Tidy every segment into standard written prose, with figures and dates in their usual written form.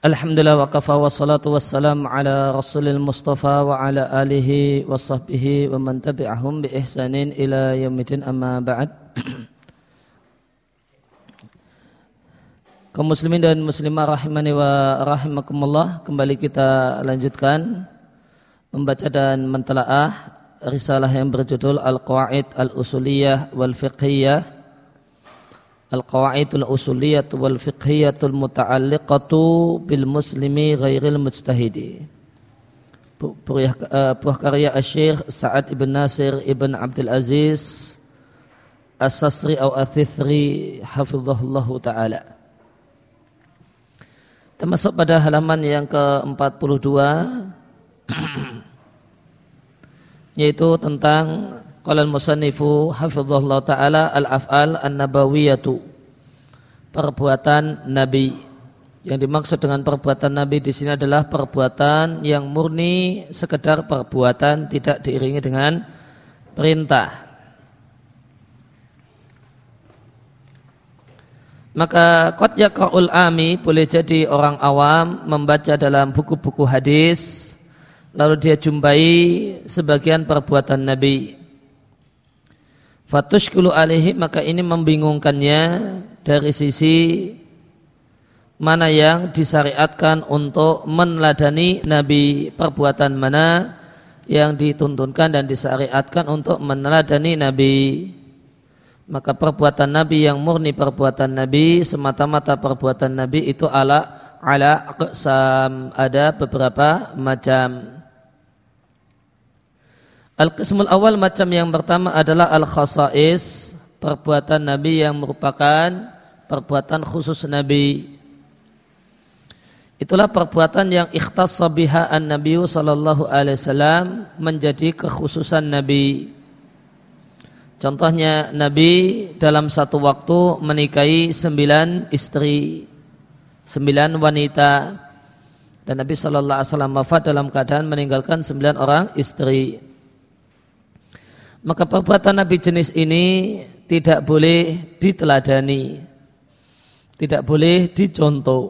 Alhamdulillah wa kafa wa salatu wassalam ala rasulil mustafa wa ala alihi wa sahbihi wa man tabi'ahum bi ihsanin ila yaumidin amma ba'd. Kaum muslimin dan muslimah rahimani wa rahimakumullah, kembali kita lanjutkan membaca dan mentelaah risalah yang berjudul Al-Qawaid Al-Usuliyah wal Fiqhiyah, Al-Qawaidul Usuliyah wal Fiqhiyatul Muta'alliqatu bil Muslimi Ghairil Mujtahidi, buah karya Syekh Sa'ad ibn Nasir ibn Abdul Aziz As-Sasri atau Ath-Thithri hafizahullahu ta'ala. Termasuk pada halaman yang ke-42, yaitu tentang qala al-musannifu hafizahullahu ta'ala al-af'al an-nabawiyatu, perbuatan Nabi. Yang dimaksud dengan perbuatan Nabi di sini adalah perbuatan yang murni sekedar perbuatan, tidak diiringi dengan perintah. Maka qad yaqra'ul ami, boleh jadi orang awam membaca dalam buku-buku hadis lalu dia jumpai sebagian perbuatan Nabi. Fatushkulu alaihi, maka ini membingungkannya dari sisi mana yang disyariatkan untuk meneladani Nabi, perbuatan mana yang dituntunkan dan disyariatkan untuk meneladani Nabi. Maka perbuatan Nabi yang murni perbuatan Nabi, semata-mata perbuatan Nabi itu ala aqsam, ada beberapa macam. Al-qismul awal, macam yang pertama adalah al-khasais, perbuatan Nabi yang merupakan perbuatan khusus Nabi. Itulah perbuatan yang ikhtassa biha an-Nabi sallallahu alaihi wasallam, menjadi kekhususan Nabi. Contohnya Nabi dalam satu waktu menikahi 9 istri, 9 wanita, dan Nabi sallallahu alaihi wasallam wafat dalam keadaan meninggalkan 9 orang istri. Maka perbuatan Nabi jenis ini tidak boleh diteladani, tidak boleh dicontoh.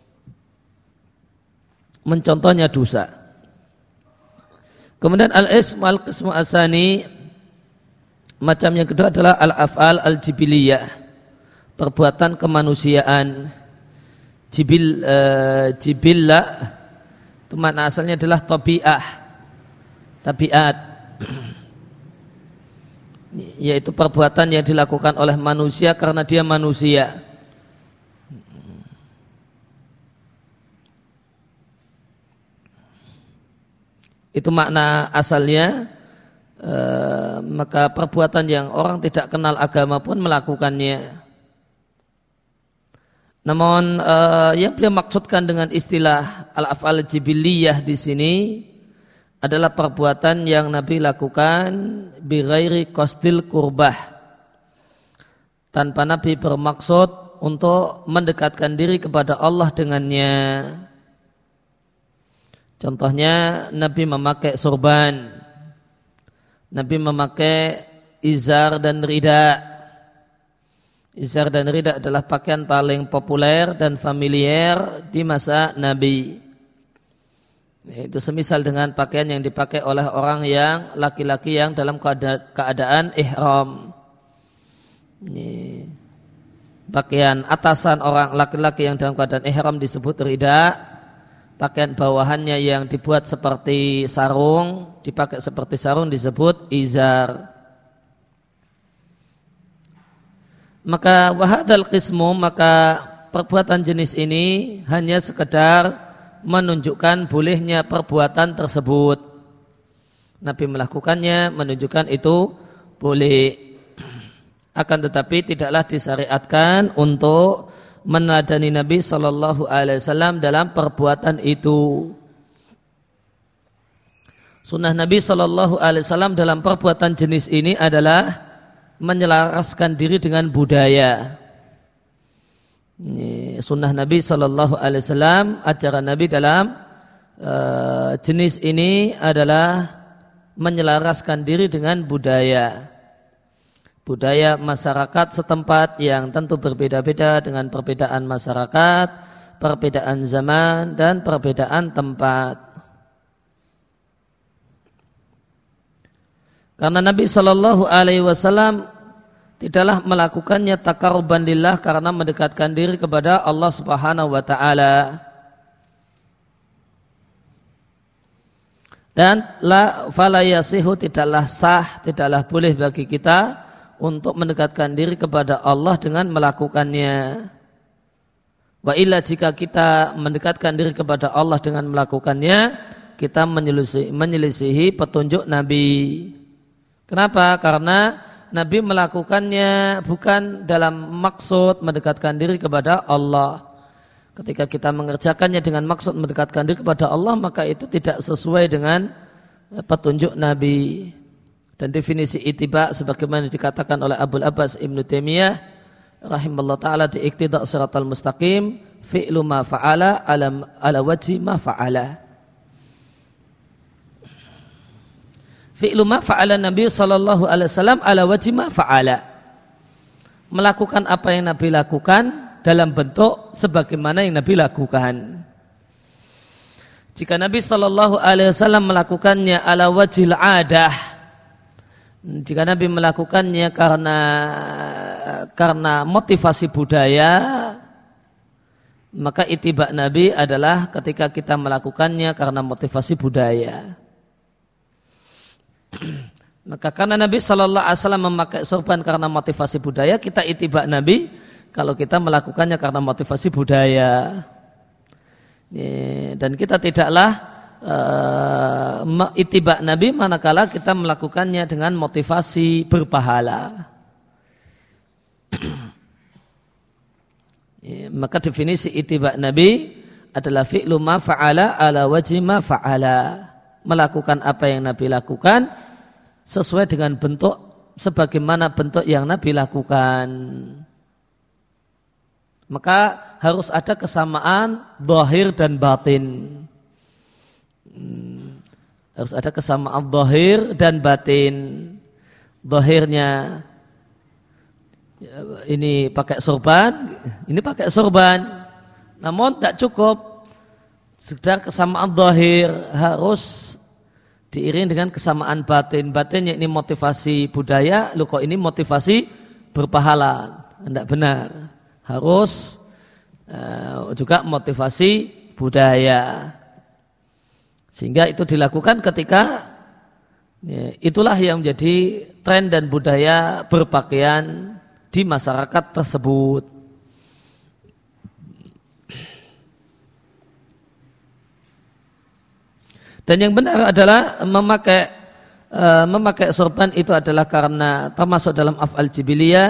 Mencontohnya dosa. Kemudian al-qismu asani, macam yang kedua adalah al-af'al al-jibiliyah, perbuatan kemanusiaan. Jibillah itu makna asalnya adalah tabiat, yaitu perbuatan yang dilakukan oleh manusia karena dia manusia. Itu makna asalnya. Maka perbuatan yang orang tidak kenal agama pun melakukannya. Namun yang beliau maksudkan dengan istilah al-af'al jibiliyah di sini adalah perbuatan yang Nabi lakukan bi ghairi qasdil qurbah, tanpa Nabi bermaksud untuk mendekatkan diri kepada Allah dengannya. Contohnya Nabi memakai sorban, Nabi memakai izar dan rida. Izar dan rida adalah pakaian paling populer dan familiar di masa Nabi. Itu semisal dengan pakaian yang dipakai oleh orang yang laki-laki yang dalam keadaan ihram. Ini pakaian atasan orang laki-laki yang dalam keadaan ihram disebut rida. Pakaian bawahannya yang dibuat seperti sarung, dipakai seperti sarung disebut izar. Maka wahadal qismu, maka perbuatan jenis ini hanya sekedar menunjukkan bolehnya perbuatan tersebut. Nabi melakukannya menunjukkan itu boleh. Akan tetapi tidaklah disyariatkan untuk meneladani Nabi sallallahu alaihi wasallam dalam perbuatan itu. Sunnah Nabi sallallahu alaihi wasallam dalam perbuatan jenis ini adalah menyelaraskan diri dengan budaya. Ini sunnah Nabi sallallahu alaihi wasallam, ajaran Nabi dalam jenis ini adalah menyelaraskan diri dengan budaya. Budaya masyarakat setempat yang tentu berbeda-beda dengan perbedaan masyarakat perbedaan zaman dan perbedaan tempat. Karena Nabi Shallallahu Alaihi Wasallam tidaklah melakukannya taqarruban lillah karena mendekatkan diri kepada Allah Subhanahu Wa Taala. Dan fala yasihu tidaklah sah, tidaklah boleh bagi kita untuk mendekatkan diri kepada Allah dengan melakukannya. Wa illa jika kita mendekatkan diri kepada Allah dengan melakukannya, kita menyelisihi petunjuk Nabi. Kenapa? Karena Nabi melakukannya bukan dalam maksud mendekatkan diri kepada Allah. Ketika kita mengerjakannya dengan maksud mendekatkan diri kepada Allah, maka itu tidak sesuai dengan petunjuk Nabi. Dan definisi ittiba sebagaimana dikatakan oleh Abul Abbas Ibnu Taimiyah rahimallahu taala di Iqtida' Shiratal Mustaqim, fi'lu ma fa'ala ala wajhi ma fa'ala. Fi'lu ma fa'ala Nabi sallallahu alaihi wasallam ala wajhi ma fa'ala. Melakukan apa yang Nabi lakukan dalam bentuk sebagaimana yang Nabi lakukan. Jika Nabi sallallahu alaihi wasallam melakukannya ala wajhil 'adah, jika Nabi melakukannya karena motivasi budaya, maka ittiba Nabi adalah ketika kita melakukannya karena motivasi budaya. Maka karena Nabi Shallallahu Alaihi Wasallam memakai sorban karena motivasi budaya, kita ittiba Nabi kalau kita melakukannya karena motivasi budaya. Dan kita tidaklah ittiba Nabi manakala kita melakukannya dengan motivasi berpahala. Maka definisi ittiba Nabi adalah fi'lu ma fa'ala ala wajhi ma fa'ala. Melakukan apa yang Nabi lakukan sesuai dengan bentuk sebagaimana bentuk yang Nabi lakukan. Maka harus ada kesamaan zahir dan batin. Harus ada kesamaan zahir dan batin. Zahirnya ini pakai sorban, ini pakai sorban. Namun tak cukup sekedar kesamaan zahir, harus diiring dengan kesamaan batin. Batin yakni motivasi budaya, lu kok ini motivasi berpahala. Tidak benar. Harus juga motivasi budaya. Sehingga itu dilakukan ketika itulah yang menjadi tren dan budaya berpakaian di masyarakat tersebut. Dan yang benar adalah memakai sorban itu adalah karena termasuk dalam af'al jibiliyah.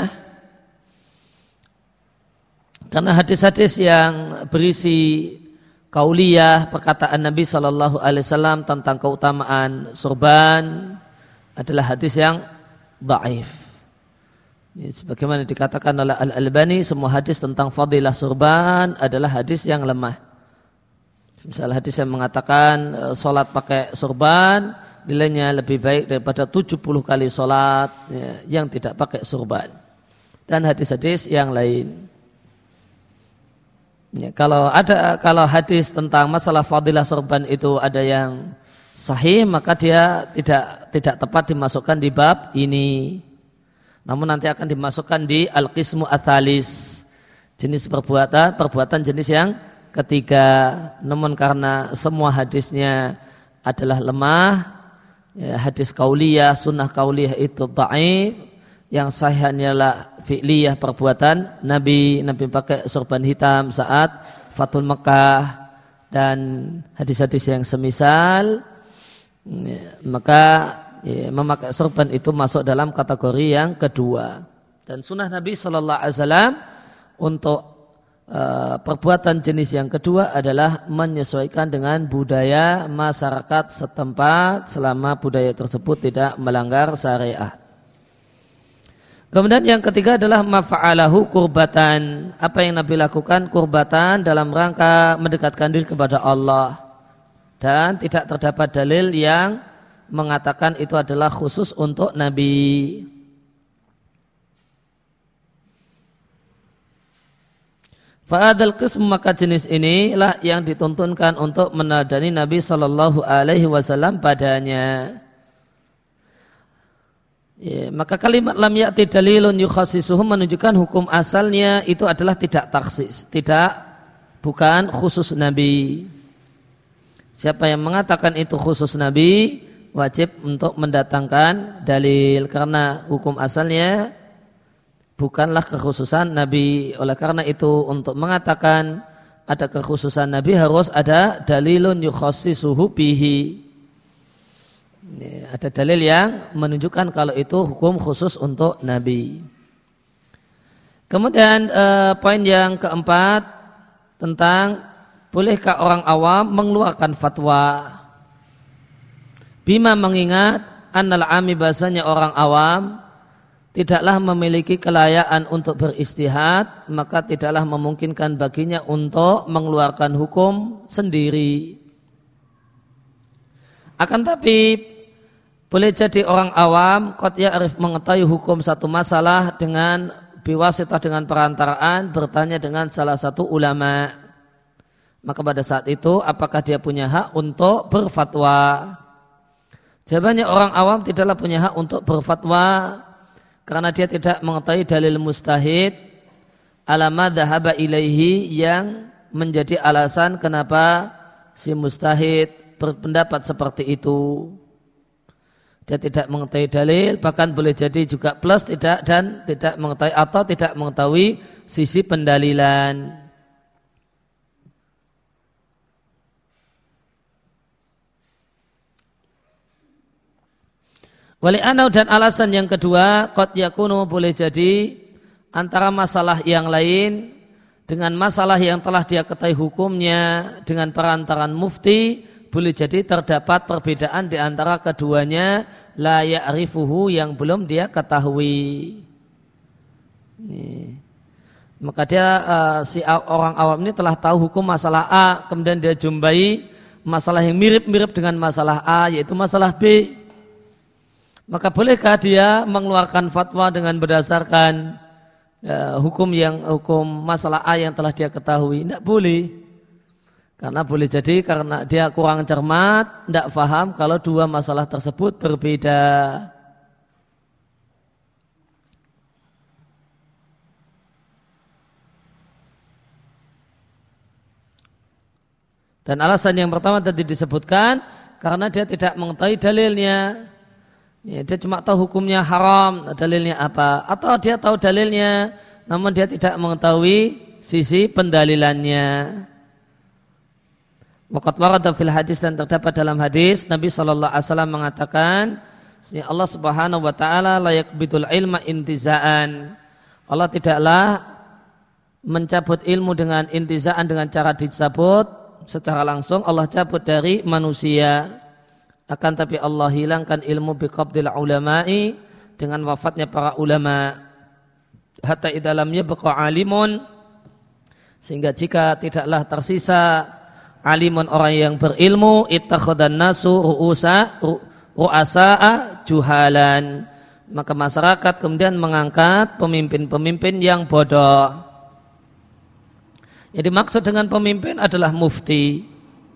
Karena hadis-hadis yang berisi kauliyah, perkataan Nabi Shallallahu Alaihi Wasallam tentang keutamaan sorban adalah hadis yang dhaif. Sebagaimana dikatakan oleh Al-Albani, semua hadis tentang fadilah sorban adalah hadis yang lemah. Misalnya hadis yang mengatakan solat pakai sorban nilainya lebih baik daripada 70 kali solat yang tidak pakai sorban. Dan hadis-hadis yang lain. Kalau hadis tentang masalah fadilah sorban itu ada yang sahih, maka dia tidak tepat dimasukkan di bab ini. Namun nanti akan dimasukkan di al-qismu ats-tsalis, jenis perbuatan jenis yang ketiga. Namun karena semua hadisnya adalah lemah, hadis kauliyah, sunnah kauliyah itu dhaif, yang sahih hanyalah fi'liyah, perbuatan Nabi pakai sorban hitam saat Fathul Mekah dan hadis-hadis yang semisal, maka memakai sorban itu masuk dalam kategori yang kedua. Dan sunnah Nabi Sallallahu Alaihi Wasallam untuk perbuatan jenis yang kedua adalah menyesuaikan dengan budaya masyarakat setempat selama budaya tersebut tidak melanggar syariat. Kemudian yang ketiga adalah mafa'alahu kurbatan. Apa yang Nabi lakukan kurbatan dalam rangka mendekatkan diri kepada Allah. Dan tidak terdapat dalil yang mengatakan itu adalah khusus untuk Nabi. Fa'adal qism, maka jenis inilah yang dituntunkan untuk meneladani Nabi sallallahu alaihi wasallam padanya. Ya, maka kalimat lam ya'ti dalilun yukhassisuhu menunjukkan hukum asalnya itu adalah tidak taksis, bukan khusus Nabi. Siapa yang mengatakan itu khusus Nabi wajib untuk mendatangkan dalil, karena hukum asalnya bukanlah kekhususan Nabi. Oleh karena itu untuk mengatakan ada kekhususan Nabi harus ada dalilun yukhassisuhu bihi. Ada dalil yang menunjukkan kalau itu hukum khusus untuk Nabi. Kemudian poin yang keempat tentang bolehkah orang awam mengeluarkan fatwa. Bima mengingat annal ami, bahasanya orang awam tidaklah memiliki kelayakan untuk beristihad, maka tidaklah memungkinkan baginya untuk mengeluarkan hukum sendiri. Akan tapi boleh jadi orang awam qad ya'rif, mengetahui hukum satu masalah dengan biwasitah, dengan perantaraan bertanya dengan salah satu ulama. Maka pada saat itu apakah dia punya hak untuk berfatwa? Jawabannya orang awam tidaklah punya hak untuk berfatwa karena dia tidak mengetahui dalil mustahid ala ma dhahaba ilaihi, yang menjadi alasan kenapa si mustahid berpendapat seperti itu. Dia tidak mengetahui dalil, bahkan boleh jadi juga plus tidak mengetahui atau tidak mengetahui sisi pendalilan. Wali anau, dan alasan yang kedua, qad yakunu, boleh jadi antara masalah yang lain dengan masalah yang telah dia ketahui hukumnya dengan perantaran mufti, boleh jadi terdapat perbedaan di antara keduanya, la ya'rifuhu, yang belum dia ketahui. Maka dia si orang awam ini telah tahu hukum masalah A, kemudian dia jumpai masalah yang mirip-mirip dengan masalah A, yaitu masalah B. Maka bolehkah dia mengeluarkan fatwa dengan berdasarkan hukum masalah A yang telah dia ketahui? Tidak boleh. Karena boleh jadi karena dia kurang cermat, tidak faham kalau dua masalah tersebut berbeda. Dan alasan yang pertama tadi disebutkan karena dia tidak mengetahui dalilnya. Ya, dia cuma tahu hukumnya haram, dalilnya apa? Atau dia tahu dalilnya, namun dia tidak mengetahui sisi pendalilannya. Waqad warada fil hadis, dan terdapat dalam hadis Nabi SAW mengatakan, Allah Subhanahu wa taala la yaqbidul ilma intizaan. Allah tidaklah mencabut ilmu dengan intizaan, dengan cara dicabut secara langsung. Allah cabut dari manusia. Akan tapi Allah hilangkan ilmu biqabdil ulama'i, dengan wafatnya para ulama. Hatta idalamnya baqa alimun, sehingga jika tidaklah tersisa alimun, orang yang berilmu, ittakhadhan nasu ru'asa'a juhalan, maka masyarakat kemudian mengangkat pemimpin-pemimpin yang bodoh. Jadi maksud dengan pemimpin adalah mufti.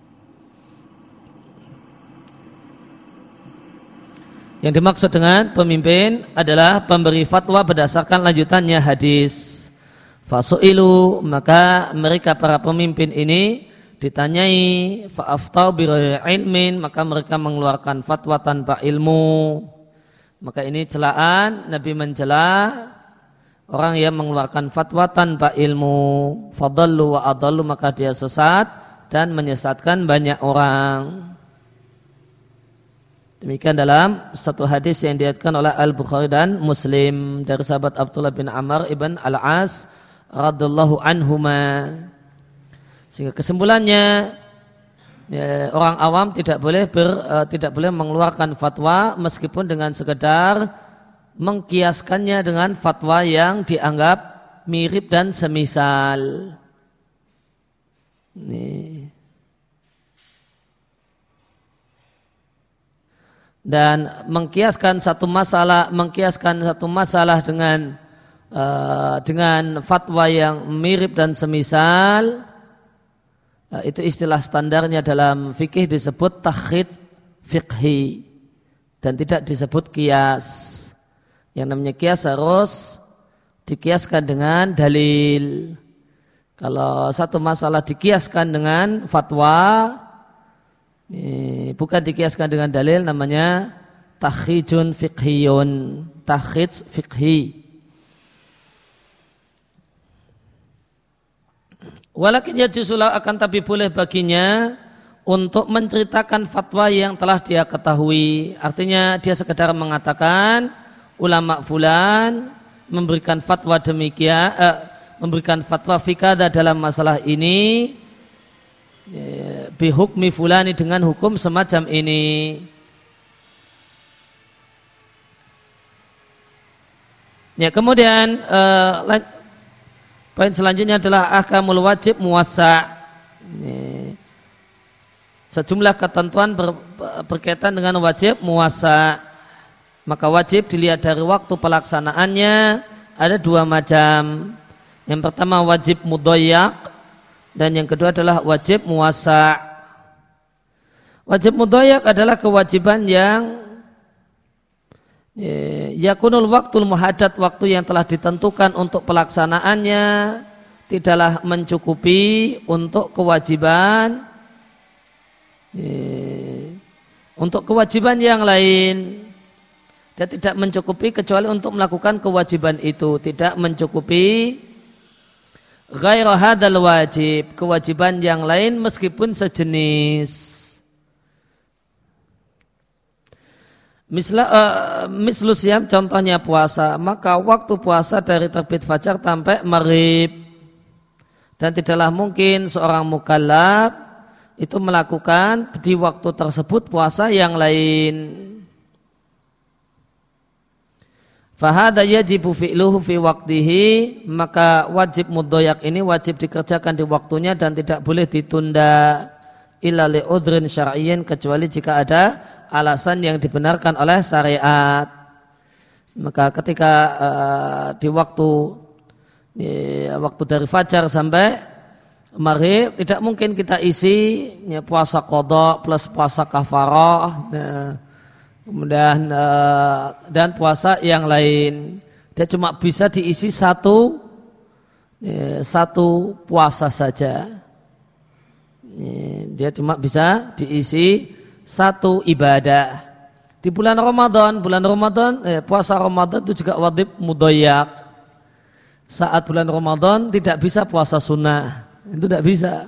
Yang dimaksud dengan pemimpin adalah pemberi fatwa berdasarkan lanjutannya hadis. Fasu'ilu, maka mereka para pemimpin ini ditanyai, fa'aftau bighairi ilmin, maka mereka mengeluarkan fatwa tanpa ilmu. Maka ini celaan, Nabi mencela orang yang mengeluarkan fatwa tanpa ilmu. Fadallu wa adallu, maka dia sesat dan menyesatkan banyak orang. Demikian dalam satu hadis yang diriwayatkan oleh Al-Bukhari dan Muslim dari sahabat Abdullah bin Amr ibn Al-As radhiyallahu anhuma. Sehingga kesimpulannya, ya, orang awam tidak boleh mengeluarkan fatwa meskipun dengan sekedar mengkiaskannya dengan fatwa yang dianggap mirip dan semisal. Nih. Dan mengkiaskan satu masalah dengan dengan fatwa yang mirip dan semisal, itu istilah standarnya dalam fikih disebut takhyid fiqhi dan tidak disebut qiyas. Yang namanya qiyas harus dikiaskan dengan dalil. Kalau satu masalah dikiaskan dengan fatwa, bukan dikiaskan dengan dalil, namanya takhyidun fiqhiyun, takhyid fiqhi. Walakin yajuzulah, akan tapi boleh baginya untuk menceritakan fatwa yang telah dia ketahui. Artinya dia sekedar mengatakan ulama fulan memberikan fatwa demikian, memberikan fatwa fikada dalam masalah ini, bihukmi fulani, dengan hukum semacam ini. Ya, kemudian poin selanjutnya adalah ahkamul wajib muwassa'. Sejumlah ketentuan berkaitan dengan wajib muwassa'. Maka wajib dilihat dari waktu pelaksanaannya, ada dua macam. Yang pertama wajib mudayyak dan yang kedua adalah wajib muwassa'. Wajib mudayyak adalah kewajiban yang yakunul waktul muhaddad, waktu yang telah ditentukan untuk pelaksanaannya tidaklah mencukupi untuk kewajiban yang lain, dan tidak mencukupi kecuali untuk melakukan kewajiban itu, tidak mencukupi ghairu hadzal wajib, kewajiban yang lain meskipun sejenis. Mislu siyam, contohnya puasa, maka waktu puasa dari terbit fajar sampai maghrib, dan tidaklah mungkin seorang mukallaf itu melakukan di waktu tersebut puasa yang lain. Fahada yajibu fi'luhu fi waqtihi, maka wajib mudayyak ini wajib dikerjakan di waktunya dan tidak boleh ditunda illa li udhrin syar'iyyin, kecuali jika ada alasan yang dibenarkan oleh syariat. Maka ketika di waktu dari fajar sampai maghrib tidak mungkin kita isi puasa qadha plus puasa kafarah, kemudian dan puasa yang lain. Dia cuma bisa diisi satu puasa saja. Dia cuma bisa diisi satu ibadah. Di bulan Ramadan puasa Ramadan itu juga wajib mudayyak. Saat bulan Ramadan tidak bisa puasa sunnah, itu tidak bisa.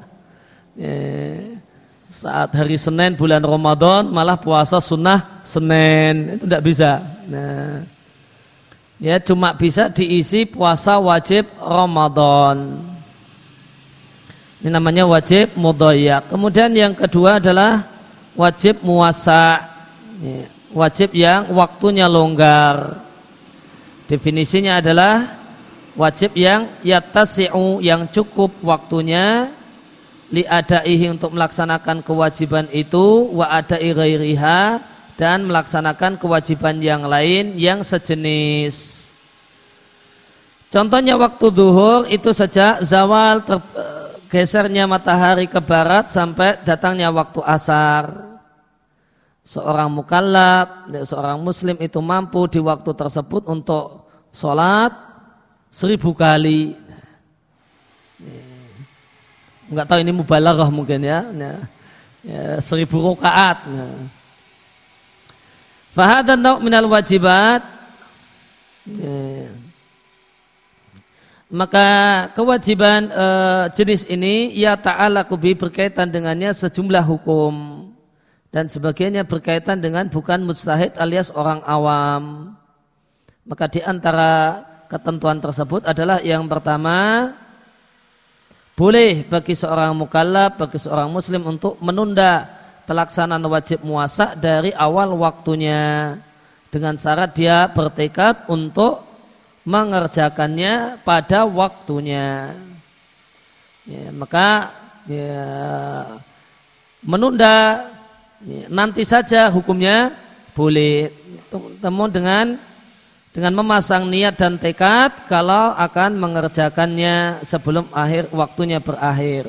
Saat hari Senin bulan Ramadan malah puasa sunnah Senin, itu tidak bisa. Nah, ya cuma bisa diisi puasa wajib Ramadan. Ini namanya wajib mudayyak. Kemudian yang kedua adalah wajib muwassa', wajib yang waktunya longgar. Definisinya adalah wajib yang yattasi'u, yang cukup waktunya, li'adaihi, untuk melaksanakan kewajiban itu, wa adai ghairiha, dan melaksanakan kewajiban yang lain yang sejenis. Contohnya waktu zuhur itu sejak zawal gesernya matahari ke barat sampai datangnya waktu asar. Seorang mukallaf, seorang muslim itu mampu di waktu tersebut untuk sholat 1000 kali. Enggak tahu ini mubalaghah mungkin ya. 1000 rakaat. Fahadha naw' minal wajibat. Maka kewajiban jenis ini ya ta'alaku bi, berkaitan dengannya sejumlah hukum, dan sebagiannya berkaitan dengan bukan mujtahid alias orang awam. Maka di antara ketentuan tersebut adalah yang pertama, boleh bagi seorang mukallaf, bagi seorang muslim untuk menunda pelaksanaan wajib muwassa' dari awal waktunya, dengan syarat dia bertekad untuk mengerjakannya pada waktunya. Ya, maka menunda nanti saja hukumnya boleh. Temu dengan memasang niat dan tekad kalau akan mengerjakannya sebelum akhir waktunya berakhir.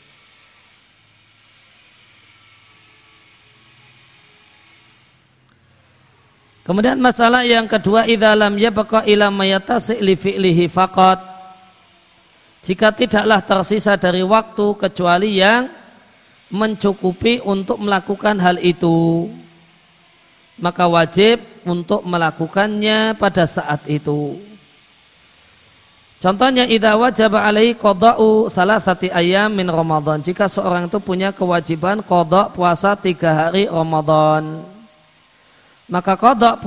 Kemudian masalah yang kedua, idza lam yabqa ila mayatasi li fi'lihi faqat. Jika tidaklah tersisa dari waktu kecuali yang mencukupi untuk melakukan hal itu, maka wajib untuk melakukannya pada saat itu. Contohnya, idza wajaba alaihi qada'u salasati ayyam min Ramadan. Jika seorang itu punya kewajiban qada' puasa 3 hari Ramadan, maka qada'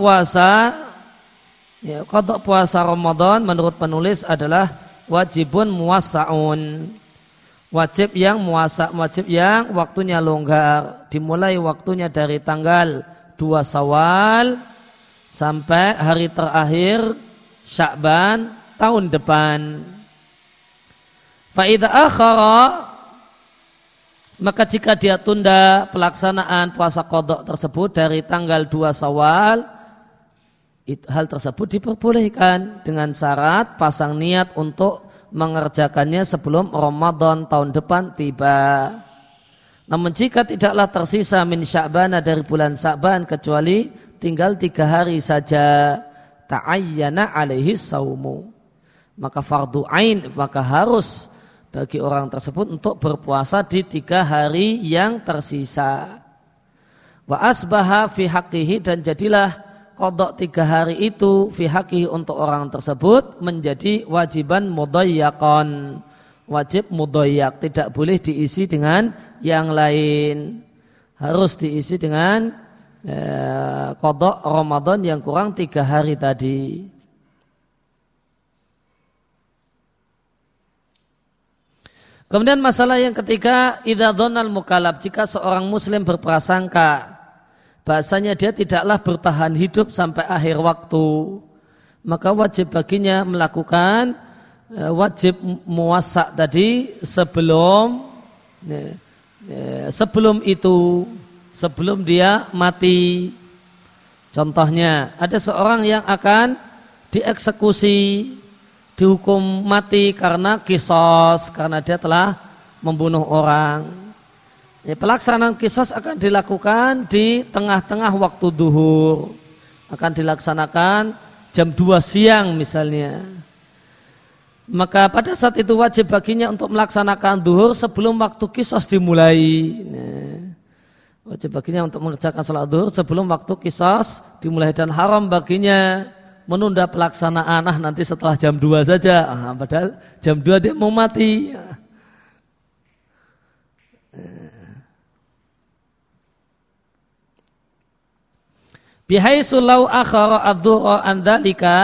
puasa Ramadan menurut penulis adalah wajibun muwassa'un. Wajib yang muwassa', wajib yang waktunya longgar. Dimulai waktunya dari tanggal 2 Syawal sampai hari terakhir Sya'ban tahun depan. Fa idza akhara, maka jika dia tunda pelaksanaan puasa qada tersebut dari tanggal 2 Syawal, hal tersebut diperbolehkan dengan syarat pasang niat untuk mengerjakannya sebelum Ramadan tahun depan tiba. Namun jika tidaklah tersisa min Sya'ban dari bulan Sya'ban kecuali tinggal 3 hari saja, ta'ayyana alaihi saumu, maka fardu ain, maka harus bagi orang tersebut untuk berpuasa di 3 hari yang tersisa. Wa asbaha fi haqqihi, dan jadilah qada 3 hari itu fi haqqihi untuk orang tersebut menjadi wajiban mudayyaqan, wajib mudayyak, tidak boleh diisi dengan yang lain, harus diisi dengan qada Ramadan yang kurang 3 hari tadi. Kemudian masalah yang ketiga, idza dhannal mukallaf, jika seorang muslim berprasangka bahasanya dia tidaklah bertahan hidup sampai akhir waktu, maka wajib baginya melakukan wajib muwassa' tadi sebelum itu, sebelum dia mati. Contohnya, ada seorang yang akan dieksekusi, dihukum mati karena qisas, karena dia telah membunuh orang. Pelaksanaan qisas akan dilakukan di tengah-tengah waktu duhur, akan dilaksanakan jam 2 siang misalnya. Maka pada saat itu wajib baginya untuk melaksanakan duhur sebelum waktu qisas dimulai. Wajib baginya untuk mengerjakan salat duhur sebelum waktu qisas dimulai, dan haram baginya menunda pelaksanaan nanti setelah jam 2 saja, padahal jam 2 dia mau mati. Bihaitsu law akhara adh-dhuhra an dzalika,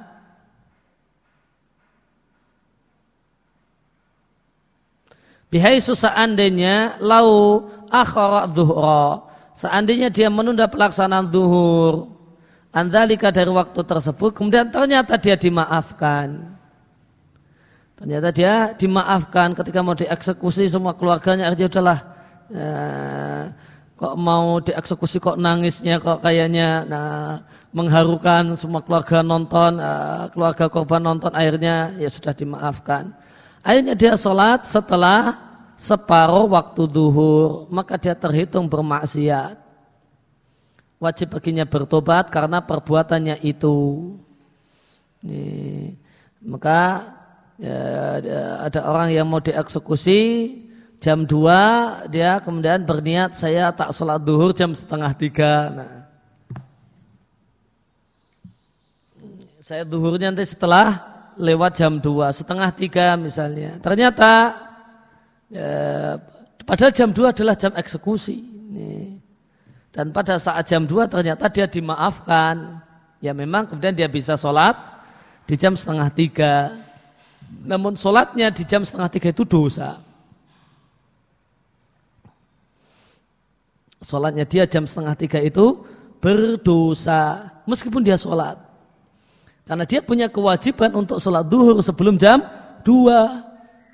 bihaitsu seandainya law akhara adh-dhuhra, seandainya dia menunda pelaksanaan zuhur andalika dari waktu tersebut, kemudian ternyata dia dimaafkan. Ternyata dia dimaafkan ketika mau dieksekusi semua keluarganya, akhirnya udahlah, kok mau dieksekusi kok nangisnya kok kayaknya mengharukan, semua keluarga nonton, keluarga korban nonton, akhirnya ya sudah dimaafkan. Akhirnya dia sholat setelah separuh waktu zuhur, maka dia terhitung bermaksiat. Wajib baginya bertobat karena perbuatannya itu. Maka ada orang yang mau dieksekusi jam 2, dia kemudian berniat saya tak sholat duhur jam 2:30. Saya duhurnya nanti setelah lewat jam 2, 2:30 misalnya. Ternyata padahal jam 2 adalah jam eksekusi. Dan pada saat jam 2 ternyata dia dimaafkan. Ya memang kemudian dia bisa sholat di jam 2:30. Namun sholatnya di jam 2:30 itu dosa. Sholatnya dia jam 2:30 itu berdosa meskipun dia sholat. Karena dia punya kewajiban untuk sholat duhur sebelum jam 2.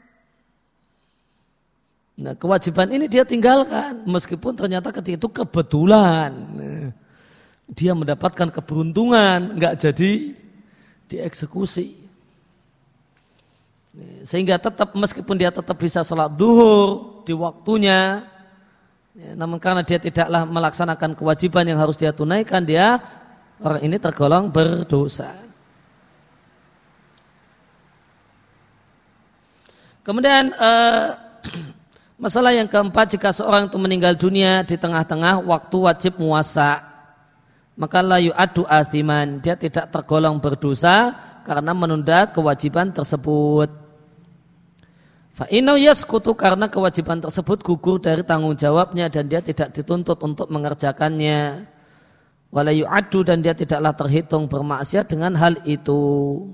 Nah, kewajiban ini dia tinggalkan meskipun ternyata ketika itu kebetulan dia mendapatkan keberuntungan, nggak jadi dieksekusi. Sehingga tetap meskipun dia tetap bisa sholat duhur di waktunya, namun karena dia tidaklah melaksanakan kewajiban yang harus dia tunaikan, orang ini tergolong berdosa. Kemudian masalah yang keempat, jika seorang itu meninggal dunia di tengah-tengah waktu wajib muwasa, maka la yu'addu athiman, dia tidak tergolong berdosa karena menunda kewajiban tersebut. Fa innahu yasqutu, karena kewajiban tersebut gugur dari tanggung jawabnya dan dia tidak dituntut untuk mengerjakannya. Wala yu'addu, dan dia tidaklah terhitung bermaksiat dengan hal itu.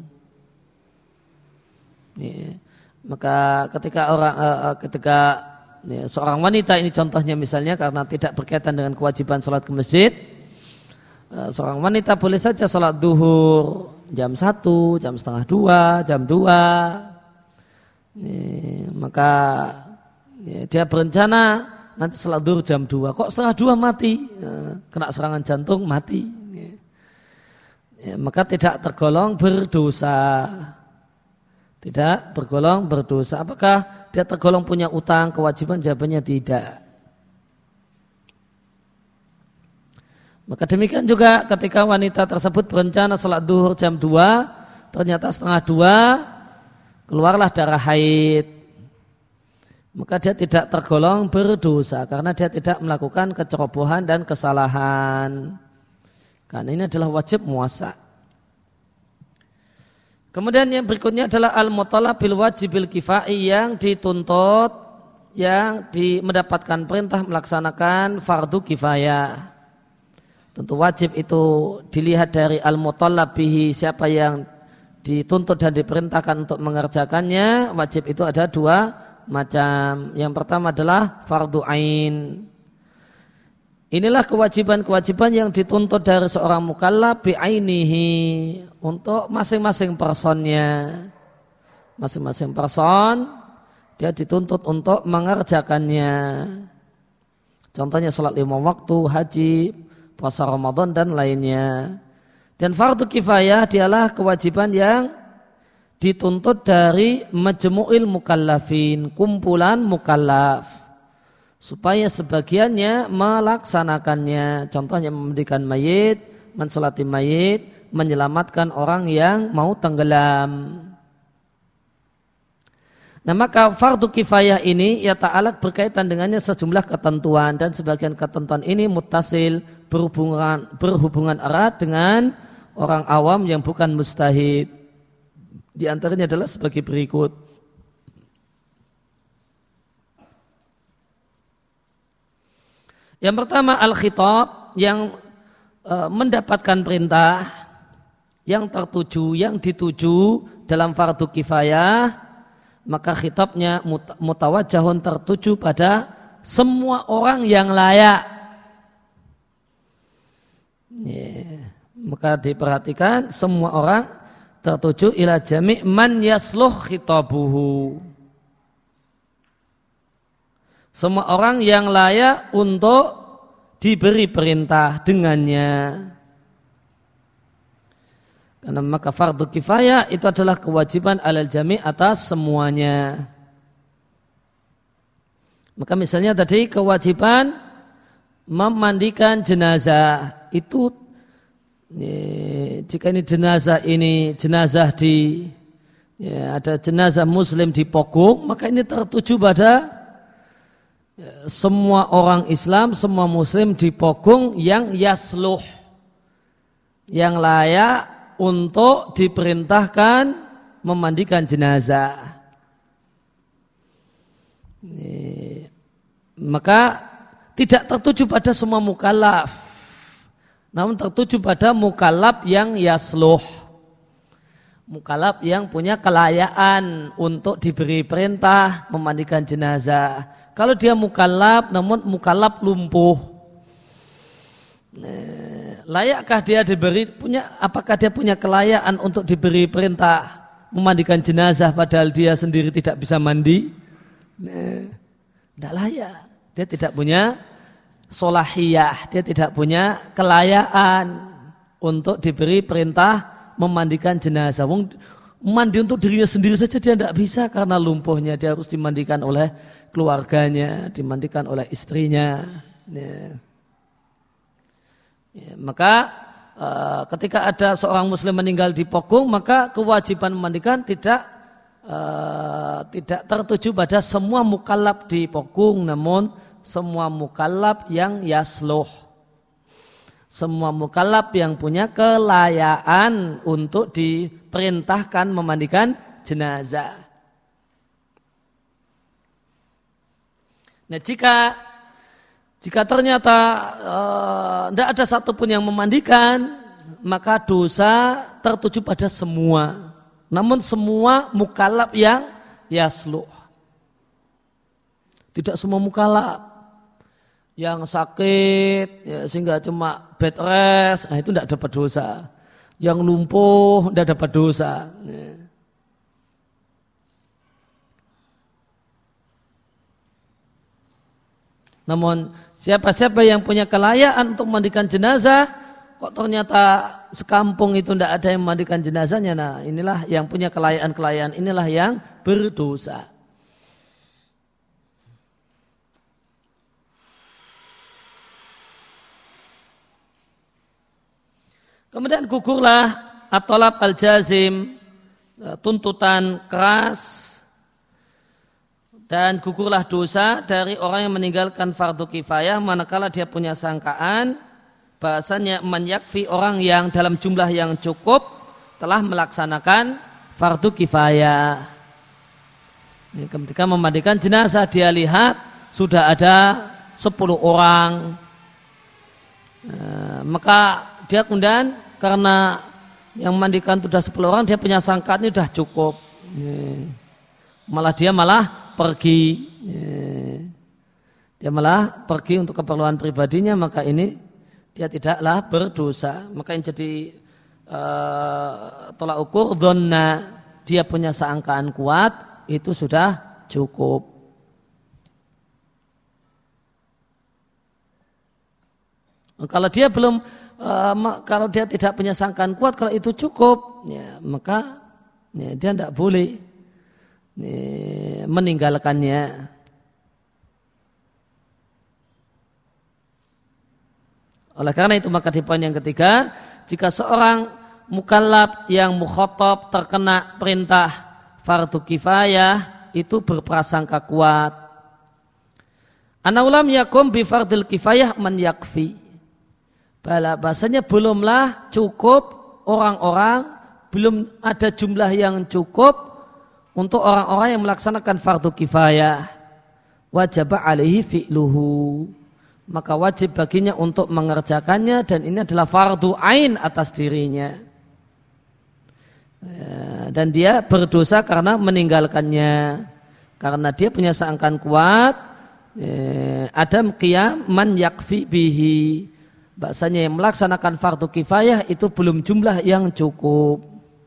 Maka ketika seorang wanita, ini contohnya misalnya karena tidak berkaitan dengan kewajiban sholat ke masjid, seorang wanita boleh saja sholat duhur jam 1, jam setengah 2, jam 2. Maka dia berencana nanti sholat duhur jam 2, kok setengah 2 mati, kena serangan jantung mati, maka tidak tergolong berdosa. Tidak tergolong berdosa. Apakah dia tergolong punya utang kewajiban? Jawabannya tidak. Maka demikian juga ketika wanita tersebut berencana sholat duhur jam 2, ternyata setengah 2 keluarlah darah haid, maka dia tidak tergolong berdosa karena dia tidak melakukan kecerobohan dan kesalahan. Karena ini adalah wajib muwasa. Kemudian yang berikutnya adalah al-mutalab bil wajibil kifai, yang dituntut, yang mendapatkan perintah melaksanakan fardu kifayah. Tentu wajib itu dilihat dari al-mutalab bihi, siapa yang dituntut dan diperintahkan untuk mengerjakannya. Wajib itu ada 2 macam. Yang pertama adalah fardu ain. Inilah kewajiban-kewajiban yang dituntut dari seorang mukallaf bi'ainihi, untuk masing-masing personnya. Masing-masing person dia dituntut untuk mengerjakannya. Contohnya sholat 5 waktu, haji, puasa Ramadan dan lainnya. Dan fardu kifayah dialah kewajiban yang dituntut dari majmu'il mukallafin, kumpulan mukallaf, supaya sebagiannya melaksanakannya. Contohnya memandikan mayit, mensolati mayit, menyelamatkan orang yang mau tenggelam. Nah, maka fardu kifayah ini ya ta'ala berkaitan dengannya sejumlah ketentuan, dan sebagian ketentuan ini muttasil, berhubungan erat dengan orang awam yang bukan mustahid. Di antaranya adalah sebagai berikut. Yang pertama al-khitab, yang mendapatkan perintah, yang tertuju, yang dituju dalam fardu kifayah, maka khitabnya mutawajjahun, tertuju pada semua orang yang layak. Maka diperhatikan, semua orang tertuju ila jami' man yasluh khitabuhu. Semua orang yang layak untuk diberi perintah dengannya. Karena maka fardu kifayah itu adalah kewajiban alal jami' atas semuanya. Maka misalnya tadi kewajiban memandikan jenazah, itu jika ini jenazah ada jenazah muslim di Pogong, maka ini tertuju pada semua orang Islam, semua muslim di Pogong yang yasluh, yang layak untuk diperintahkan memandikan jenazah. Maka tidak tertuju pada semua mukallaf, namun tertuju pada mukallaf yang yasluh, mukallaf yang punya kelayaan untuk diberi perintah memandikan jenazah. Kalau dia mukallaf namun mukallaf lumpuh, layakkah dia apakah dia punya kelayaan untuk diberi perintah memandikan jenazah padahal dia sendiri tidak bisa mandi? Tidak layak. Dia tidak punya solahiyah, dia tidak punya kelayaan untuk diberi perintah memandikan jenazah. Mandi untuk dirinya sendiri saja dia tidak bisa karena lumpuhnya, dia harus dimandikan oleh keluarganya, dimandikan oleh istrinya. Maka ketika ada seorang muslim meninggal di Pokung, maka kewajiban memandikan tidak tertuju pada semua mukallaf di Pokung, namun semua mukallaf yang yasluh, semua mukallaf yang punya kelayaan untuk diperintahkan memandikan jenazah. Nah, jika ternyata tidak ada satupun yang memandikan, maka dosa tertuju pada semua. Namun semua mukallaf yang yasluh. Tidak semua mukallaf yang sakit ya, sehingga cuma bed rest, itu tidak dapat dosa. Yang lumpuh tidak dapat dosa. Ya. Namun siapa-siapa yang punya kelayaan untuk memandikan jenazah, kok ternyata sekampung itu tidak ada yang memandikan jenazahnya, nah inilah yang punya kelayaan-kelayaan, inilah yang berdosa. Kemudian gugurlah at-talab al-jazim, tuntutan keras, dan gugurlah dosa dari orang yang meninggalkan fardu kifayah manakala dia punya sangkaan bahasanya man yakfi, orang yang dalam jumlah yang cukup telah melaksanakan fardu kifayah. Ketika memandikan jenazah dia lihat sudah ada 10 orang, maka dia kemudian karena yang memandikan sudah 10 orang, dia punya sangkaan ini sudah cukup, malah dia pergi, dia malah pergi untuk keperluan pribadinya, maka ini dia tidaklah berdosa. Maka yang jadi tolak ukur dhonna, dia punya sangkaan kuat, itu sudah cukup. Kalau dia belum, kalau dia tidak punya sangkaan kuat, kalau itu cukup, ya, maka ya, dia tidak boleh meninggalkannya. Oleh karena itu maka di poin yang ketiga, jika seorang mukallaf yang mukhatab terkena perintah fardu kifayah itu berprasangka kuat. Anaulam yakum bi fardil kifayah man yakfi. Bahasanya belumlah cukup orang-orang, belum ada jumlah yang cukup untuk orang-orang yang melaksanakan fardu kifayah. Wajib alaihi fi'luhu, maka wajib baginya untuk mengerjakannya, dan ini adalah fardu ain atas dirinya. Dan dia berdosa karena meninggalkannya, karena dia punya sangkaan kuat. Adam qiyam man yakfi bihi, bahasanya yang melaksanakan fardu kifayah itu belum jumlah yang cukup.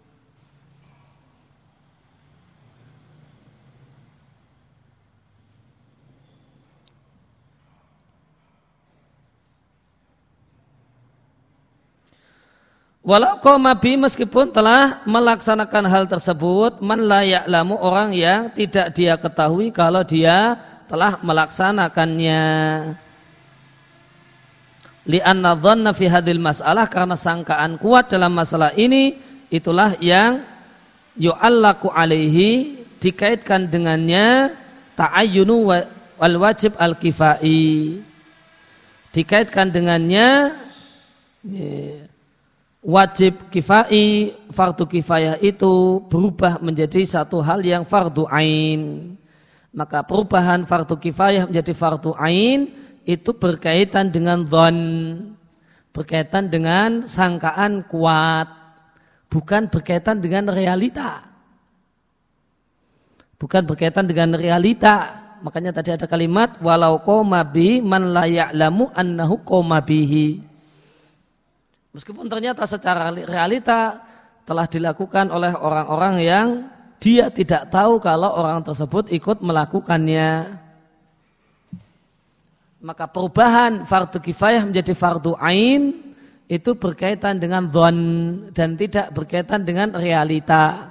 Walau qoma bi, meskipun telah melaksanakan hal tersebut, man la ya'lamu, orang yang tidak dia ketahui kalau dia telah melaksanakannya. Li'anna dhanna fi hadhil mas'alah, karena sangkaan kuat dalam masalah ini itulah yang yu'allaku alaihi, dikaitkan dengannya ta'ayyunu wal wajib al-kifai, dikaitkan dengannya wajib kifai, fardu kifayah itu berubah menjadi satu hal yang fardu ain. Maka perubahan fardu kifayah menjadi fardu ain itu berkaitan dengan dhon, berkaitan dengan sangkaan kuat, bukan berkaitan dengan realita. Bukan berkaitan dengan realita. Makanya tadi ada kalimat walau qoma bi man la ya'lamu annahu qoma bihi. Meskipun ternyata secara realita telah dilakukan oleh orang-orang yang dia tidak tahu kalau orang tersebut ikut melakukannya. Maka perubahan fardu kifayah menjadi fardu ain itu berkaitan dengan dhon dan tidak berkaitan dengan realita.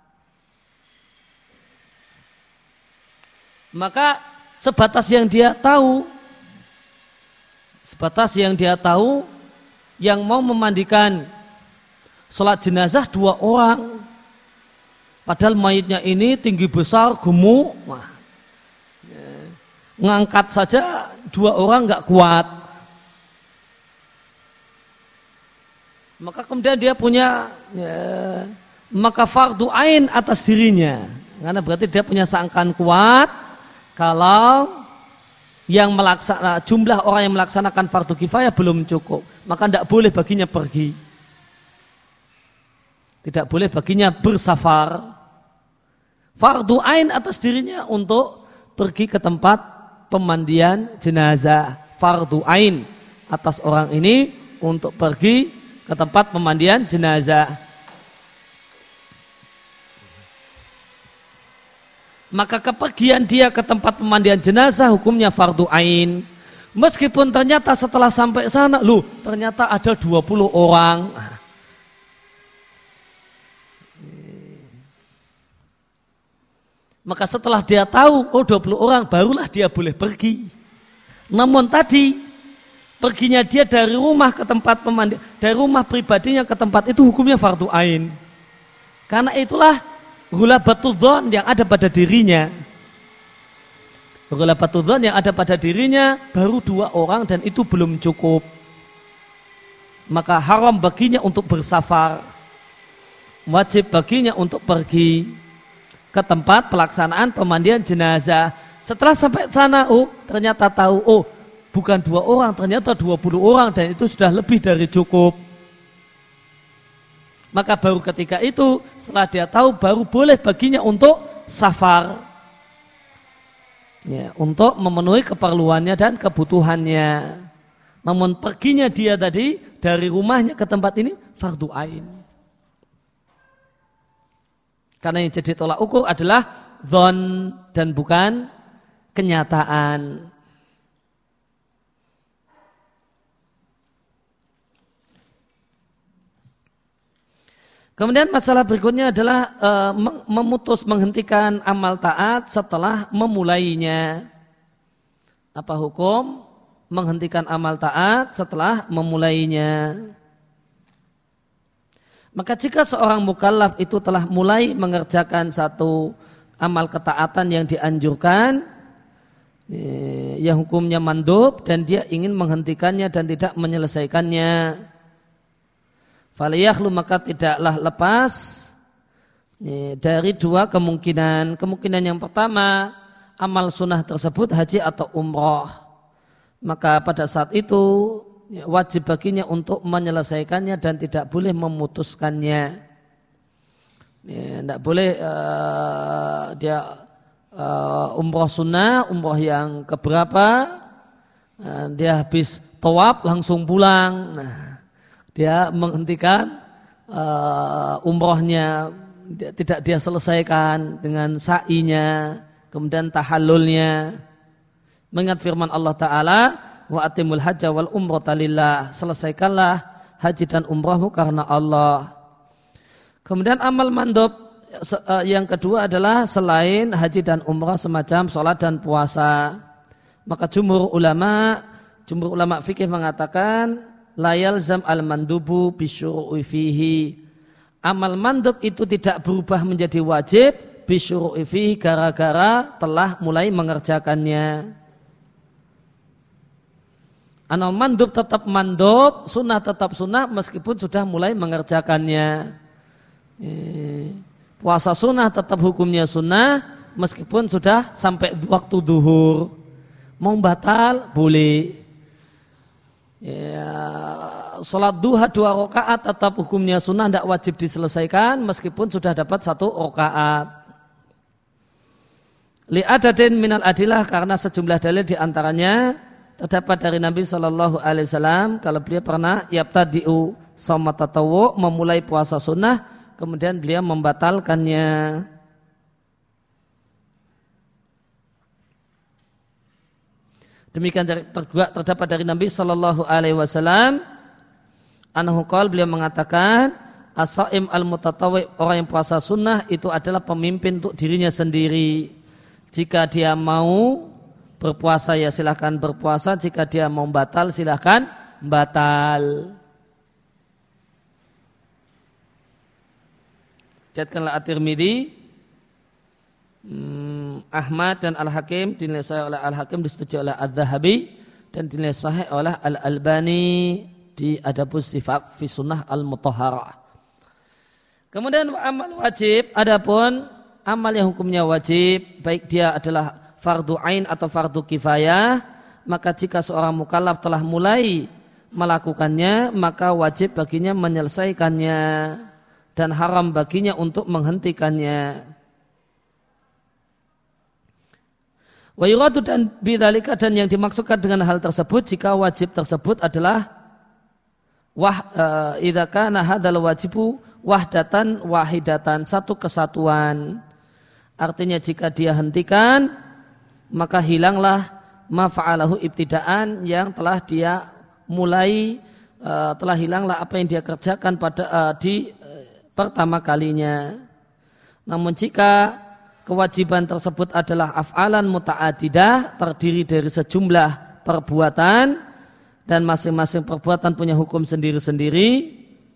Maka sebatas yang dia tahu, yang mau memandikan sholat jenazah 2 orang, padahal mayitnya ini tinggi besar, gemuk, ngangkat saja 2 orang nggak kuat. Maka kemudian dia punya maka fardu ain atas dirinya, karena berarti dia punya sangkaan kuat kalau jumlah orang yang melaksanakan fardu kifayah belum cukup, maka tidak boleh baginya pergi, tidak boleh baginya bersafar. Fardu ain atas dirinya untuk pergi ke tempat pemandian jenazah. Fardu ain atas orang ini untuk pergi ke tempat pemandian jenazah. Maka kepergian dia ke tempat pemandian jenazah hukumnya fardu ain. Meskipun ternyata setelah sampai sana, ternyata ada 20 orang. Maka setelah dia tahu 20 orang, barulah dia boleh pergi. Namun tadi perginya dia dari rumah ke tempat pemandian, dari rumah pribadinya ke tempat itu hukumnya fardu ain. Karena itulah ghulabatul dzan yang ada pada dirinya. Ghulabatul dzan yang ada pada dirinya baru 2 orang dan itu belum cukup. Maka haram baginya untuk bersafar. Wajib baginya untuk pergi ke tempat pelaksanaan pemandian jenazah. Setelah sampai sana, ternyata tahu, bukan 2 orang, ternyata 20 orang dan itu sudah lebih dari cukup. Maka baru ketika itu, setelah dia tahu, baru boleh baginya untuk safar. Ya, untuk memenuhi keperluannya dan kebutuhannya. Namun perginya dia tadi dari rumahnya ke tempat ini fardu ain. Karena yang jadi tolak ukur adalah dzon dan bukan kenyataan. Kemudian masalah berikutnya adalah menghentikan amal taat setelah memulainya. Apa hukum menghentikan amal taat setelah memulainya? Maka jika seorang mukallaf itu telah mulai mengerjakan satu amal ketaatan yang dianjurkan, yang hukumnya mandub dan dia ingin menghentikannya dan tidak menyelesaikannya, falyakhlu, maka tidaklah lepas dari 2 kemungkinan. Kemungkinan yang pertama, amal sunnah tersebut haji atau umroh. Maka pada saat itu wajib baginya untuk menyelesaikannya dan tidak boleh memutuskannya. Tidak boleh dia umroh sunnah, umroh yang keberapa, dia habis tawaf langsung pulang. Dia menghentikan umrohnya, tidak dia selesaikan dengan sa'inya, kemudian tahallulnya. Mengingat firman Allah Ta'ala, wa atimul hajja wal umrata lillah, selesaikanlah haji dan umrahmu karena Allah. Kemudian amal mandub yang kedua adalah selain haji dan umrah semacam sholat dan puasa. Maka jumhur ulama fikih mengatakan la yalzam al mandubu bisyuru'i fihi. Amal mandub itu tidak berubah menjadi wajib bisyuru'i fihi gara-gara telah mulai mengerjakannya. Amal mandub tetap mandub, sunnah tetap sunnah meskipun sudah mulai mengerjakannya. Puasa sunnah tetap hukumnya sunnah meskipun sudah sampai waktu duhur. Mau batal boleh. Sholat duha 2 rakaat tetap hukumnya sunnah, tidak wajib diselesaikan meskipun sudah dapat 1 rakaat. Li'adadin minal adilah, karena sejumlah dalil diantaranya terdapat dari Nabi SAW kalau beliau pernah yabtadi'u shaum tatawwu', memulai puasa sunnah kemudian beliau membatalkannya. Demikian juga terdapat dari Nabi SAW anhu qala, beliau mengatakan as-shaim al-mutatawwi', orang yang puasa sunnah itu adalah pemimpin untuk dirinya sendiri. Jika dia mau berpuasa ya silahkan berpuasa, jika dia mau batal silahkan batal. Diriwayatkanlah At-Tirmidzi, Ahmad dan Al-Hakim, dinilai sahih oleh Al-Hakim, disetujui oleh Adz-Dzahabi dan dinilai sahih oleh Al-Albani di Adabus Sifat fi Sunnah Al-Mutahharah. Kemudian amal wajib, adapun amal yang hukumnya wajib, baik dia adalah fardu ain atau fardu kifayah, maka jika seorang mukallaf telah mulai melakukannya, maka wajib baginya menyelesaikannya dan haram baginya untuk menghentikannya. Wa yuradu, dan bidzalika, dan yang dimaksudkan dengan hal tersebut jika wajib tersebut adalah idza kana hadzal wajibu wahdatan wahidatan, satu kesatuan. Artinya jika dia hentikan maka hilanglah ma fa'alahu ibtidaan, yang telah dia mulai, telah hilanglah apa yang dia kerjakan pada di pertama kalinya. Namun jika kewajiban tersebut adalah af'alan muta'adidah, terdiri dari sejumlah perbuatan dan masing-masing perbuatan punya hukum sendiri-sendiri,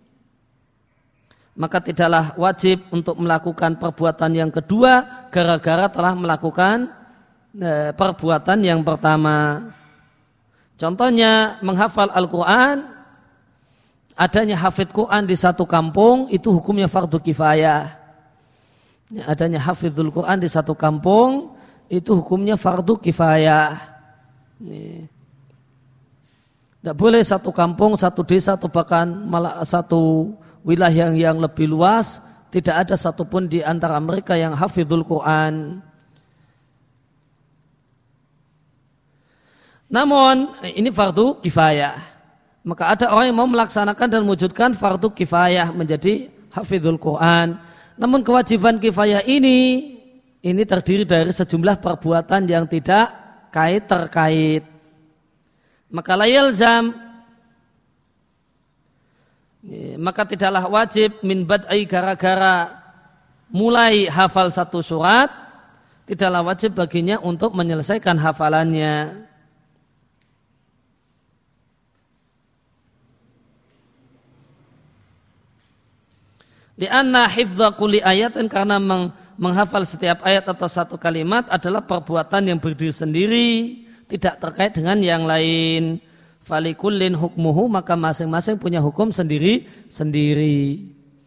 maka tidaklah wajib untuk melakukan perbuatan yang kedua gara-gara telah melakukan perbuatan yang pertama. Contohnya menghafal Al-Quran, adanya hafidz Quran di satu kampung itu hukumnya fardu kifayah. Adanya hafidhul Quran di satu kampung itu hukumnya fardu kifayah. Tidak boleh satu kampung, satu desa, atau bahkan malah satu wilayah yang lebih luas tidak ada satupun di antara mereka yang hafidhul Quran. Namun ini fardu kifayah. Maka ada orang yang mau melaksanakan dan mewujudkan fardu kifayah menjadi hafidhul Quran. Namun kewajiban kifayah ini terdiri dari sejumlah perbuatan yang tidak terkait. Maka la yalzam, maka tidaklah wajib min bad'i, gara-gara mulai hafal satu surat, tidaklah wajib baginya untuk menyelesaikan hafalannya. Lianna hifdza kulli ayatin, karena menghafal setiap ayat atau satu kalimat adalah perbuatan yang berdiri sendiri, tidak terkait dengan yang lain. Falikullin hukmuhu, maka masing-masing punya hukum sendiri-sendiri.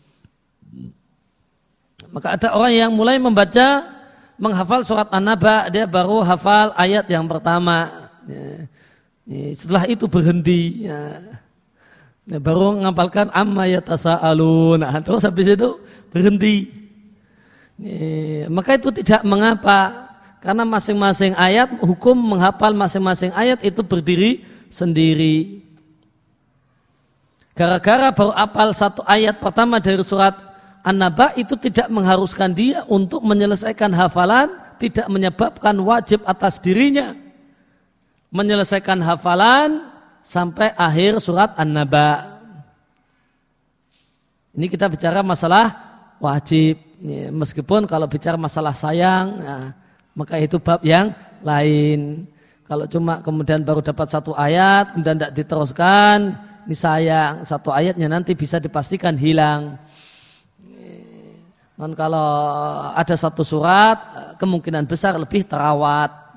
Maka ada orang yang mulai membaca, menghafal surat An-Naba, dia baru hafal ayat yang pertama. Setelah itu berhenti. Baru menghafalkan amma yatasaalun. Terus habis itu berhenti. Maka itu tidak mengapa. Karena masing-masing ayat, hukum menghafal masing-masing ayat itu berdiri sendiri. Gara-gara baru hafal satu ayat pertama dari surat An-Naba itu tidak mengharuskan dia untuk menyelesaikan hafalan, tidak menyebabkan wajib atas dirinya menyelesaikan hafalan sampai akhir surat An-Naba. Ini kita bicara masalah wajib. Meskipun kalau bicara masalah sayang, maka itu bab yang lain. Kalau cuma kemudian baru dapat satu ayat, kemudian tidak diteruskan, ini sayang. Satu ayatnya nanti bisa dipastikan hilang. Dan kalau ada satu surat, kemungkinan besar lebih terawat.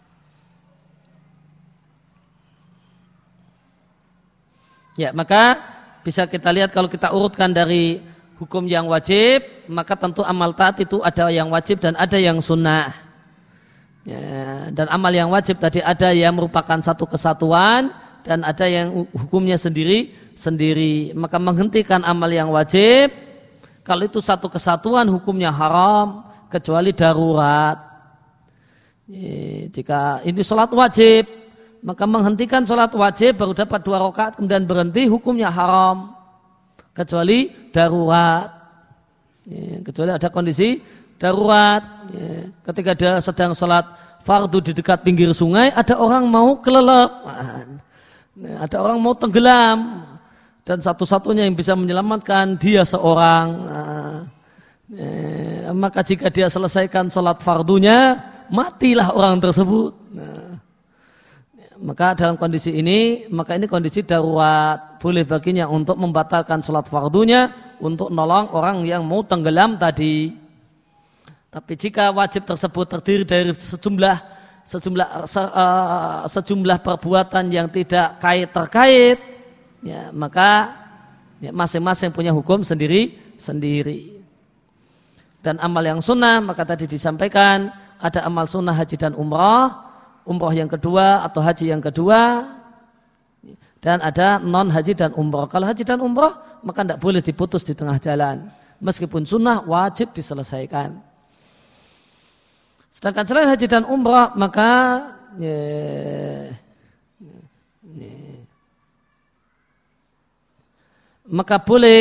Ya, maka bisa kita lihat kalau kita urutkan dari hukum yang wajib, maka tentu amal taat itu ada yang wajib dan ada yang sunnah. Ya, dan amal yang wajib tadi ada yang merupakan satu kesatuan dan ada yang hukumnya sendiri-sendiri. Maka menghentikan amal yang wajib, kalau itu satu kesatuan hukumnya haram kecuali darurat. Ya, jika ini sholat wajib, maka menghentikan sholat wajib baru dapat 2 rakaat kemudian berhenti hukumnya haram kecuali darurat. Ya, kecuali ada kondisi darurat. Ya, ketika dia sedang sholat fardu di dekat pinggir sungai, ada orang mau kelelep, ada orang mau tenggelam, dan satu-satunya yang bisa menyelamatkan dia seorang. Maka jika dia selesaikan sholat fardunya, matilah orang tersebut. Maka dalam kondisi ini, maka ini kondisi darurat, boleh baginya untuk membatalkan sholat fardunya untuk nolong orang yang mau tenggelam tadi. Tapi jika wajib tersebut terdiri dari sejumlah perbuatan yang tidak terkait, ya, maka ya, masing-masing punya hukum sendiri. Dan amal yang sunnah, maka tadi disampaikan ada amal sunnah haji dan umrah yang kedua atau haji yang kedua, dan ada non haji dan umrah. Kalau haji dan umrah maka tidak boleh diputus di tengah jalan, meskipun sunnah wajib diselesaikan. Sedangkan selain haji dan umrah maka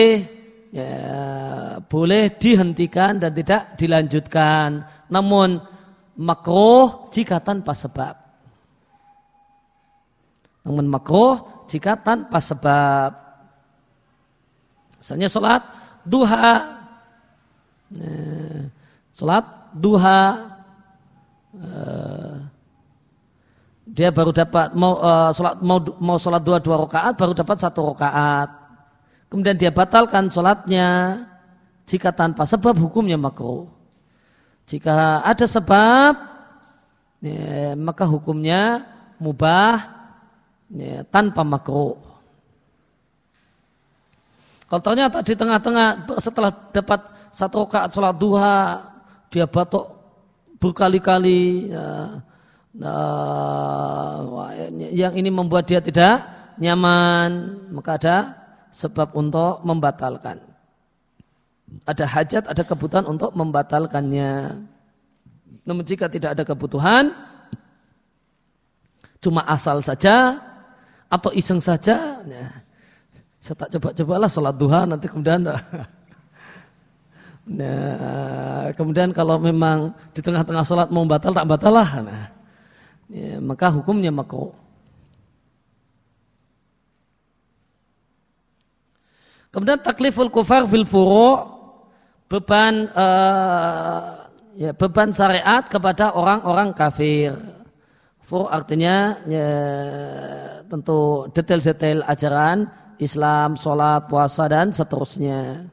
boleh dihentikan dan tidak dilanjutkan, namun makruh jika tanpa sebab. Misalnya sholat duha, dia baru dapat mau sholat dua rakaat, baru dapat 1 rakaat. Kemudian dia batalkan sholatnya jika tanpa sebab, hukumnya makruh. Jika ada sebab, ya, maka hukumnya mubah, ya, tanpa makruh. Kalau ternyata di tengah-tengah setelah dapat 1 rakaat sholat duha, dia batuk berkali-kali, yang ini membuat dia tidak nyaman, maka ada sebab untuk membatalkan. Ada hajat, ada kebutuhan untuk membatalkannya. Namun jika tidak ada kebutuhan, cuma asal saja atau iseng saja, ya, saya tak coba-cobalah sholat duha, nanti kemudian kemudian kalau memang di tengah-tengah sholat mau batal, tak batal lah, ya, maka hukumnya makruh. Kemudian takliful kufar fil furu', beban syariat kepada orang-orang kafir. Furu' artinya ya, tentu detail-detail ajaran Islam, sholat, puasa dan seterusnya.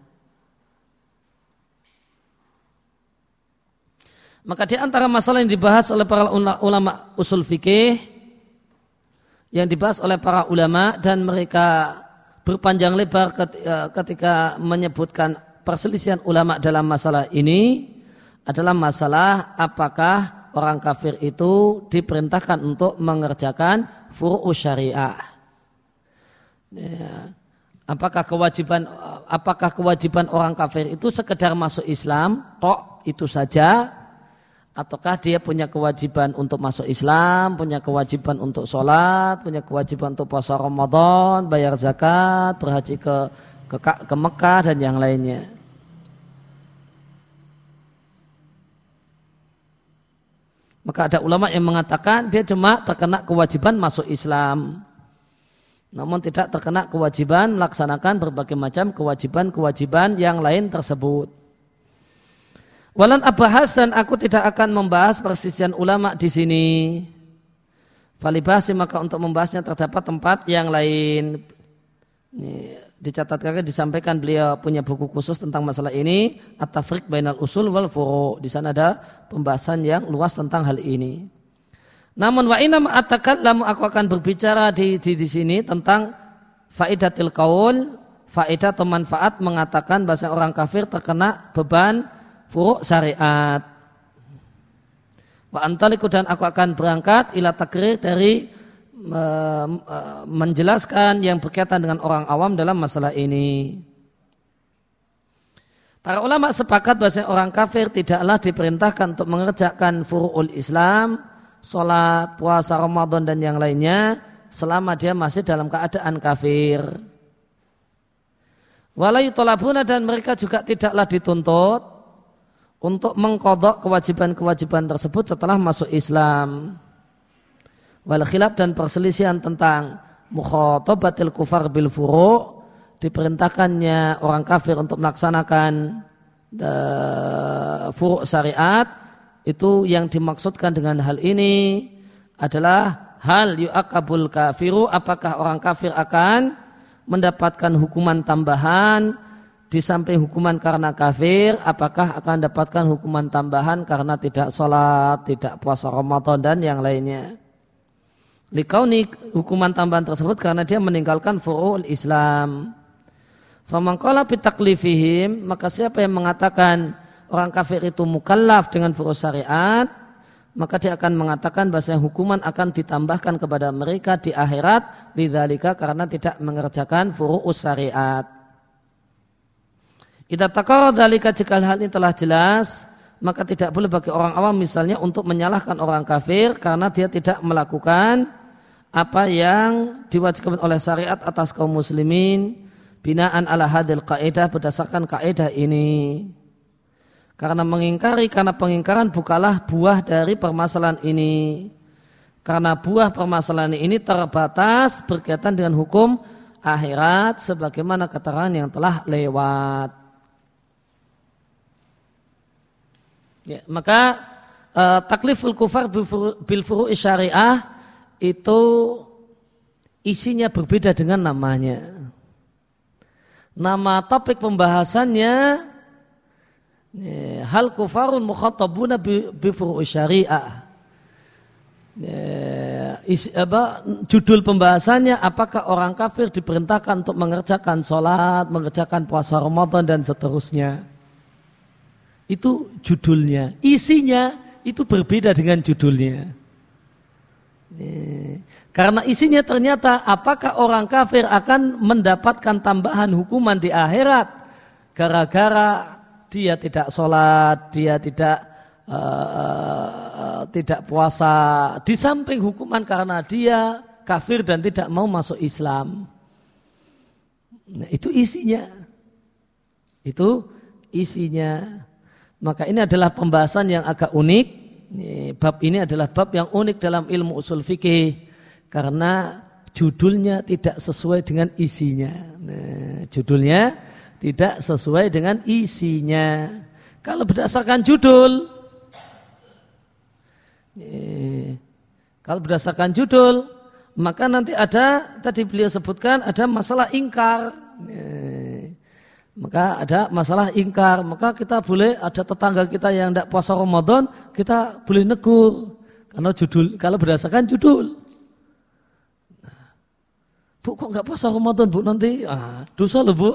Maka di antara masalah yang dibahas oleh para ulama usul fikih, yang dibahas oleh para ulama dan mereka berpanjang lebar ketika menyebutkan perselisihan ulama dalam masalah ini, adalah masalah apakah orang kafir itu diperintahkan untuk mengerjakan furu' syariah. Ya. Apakah kewajiban orang kafir itu sekedar masuk Islam, tok itu saja, ataukah dia punya kewajiban untuk masuk Islam, punya kewajiban untuk sholat, punya kewajiban untuk puasa Ramadan, bayar zakat, berhaji ke Mekah dan yang lainnya. Maka ada ulama yang mengatakan dia cuma terkena kewajiban masuk Islam, namun tidak terkena kewajiban melaksanakan berbagai macam kewajiban-kewajiban yang lain tersebut. Walan abahas, dan aku tidak akan membahas perselisihan ulama di sini. Falibasi, maka untuk membahasnya terdapat tempat yang lain. Ini dicatatkan, disampaikan beliau punya buku khusus tentang masalah ini, At-Tafriq Bainal Usul wal Furu'. Di sana ada pembahasan yang luas tentang hal ini. Namun wa inna ma'atakallamu, aku akan berbicara di sini tentang faidatil qaul, faedah atau manfaat mengatakan bahasa orang kafir terkena beban furu' syariat. Wa antaliku, dan aku akan berangkat ila takrir, dari menjelaskan yang berkaitan dengan orang awam dalam masalah ini. Para ulama sepakat bahwa orang kafir tidaklah diperintahkan untuk mengerjakan furu'ul Islam, sholat, puasa, Ramadan dan yang lainnya selama dia masih dalam keadaan kafir. Wala yutolabuna, dan mereka juga tidaklah dituntut untuk mengqadha kewajiban-kewajiban tersebut setelah masuk Islam. Wal khilaf, dan perselisihan tentang mukhatabatil kufar bil furu', diperintahkannya orang kafir untuk melaksanakan furu' syariat, itu yang dimaksudkan dengan hal ini adalah hal yu'aqabul kafiru, apakah orang kafir akan mendapatkan hukuman tambahan di samping hukuman karena kafir, apakah akan mendapatkan hukuman tambahan karena tidak sholat, tidak puasa Ramadan dan yang lainnya. Likauni hukuman tambahan tersebut karena dia meninggalkan furu'ul Islam. Faman qala bitaklifihim, maka siapa yang mengatakan orang kafir itu mukallaf dengan furu' syariat, maka dia akan mengatakan bahwa hukuman akan ditambahkan kepada mereka di akhirat lidzalika, karena tidak mengerjakan furu' syariat. Idza taqarrara dzalika, jika hal ini telah jelas, maka tidak boleh bagi orang awam misalnya untuk menyalahkan orang kafir karena dia tidak melakukan apa yang diwajibkan oleh syariat atas kaum muslimin binaan ala hadil kaidah, berdasarkan kaidah ini. Karena pengingkaran bukanlah buah dari permasalahan ini. Karena buah permasalahan ini terbatas berkaitan dengan hukum akhirat sebagaimana keterangan yang telah lewat. Ya, maka takliful kufar bil furu'i syariah itu isinya berbeda dengan namanya. Nama topik pembahasannya hal kufarun mukhatabuna bi furu'i syariah. Judul pembahasannya apakah orang kafir diperintahkan untuk mengerjakan sholat, mengerjakan puasa Ramadan dan seterusnya. Itu judulnya. Isinya itu berbeda dengan judulnya. Karena isinya ternyata apakah orang kafir akan mendapatkan tambahan hukuman di akhirat gara-gara dia tidak sholat, dia tidak puasa, di samping hukuman karena dia kafir dan tidak mau masuk Islam. Nah, itu isinya. Itu isinya. Maka ini adalah pembahasan yang agak unik. Bab ini adalah bab yang unik dalam ilmu usul fikih karena judulnya tidak sesuai dengan isinya. Nah, judulnya tidak sesuai dengan isinya. Kalau berdasarkan judul, maka nanti ada, tadi beliau sebutkan ada masalah ingkar. Maka ada masalah ingkar, maka kita boleh, ada tetangga kita yang tidak puasa Ramadan, kita boleh negur karena judul. Kalau berdasarkan judul, Bu kok nggak puasa Ramadan Bu, nanti dosa loh Bu.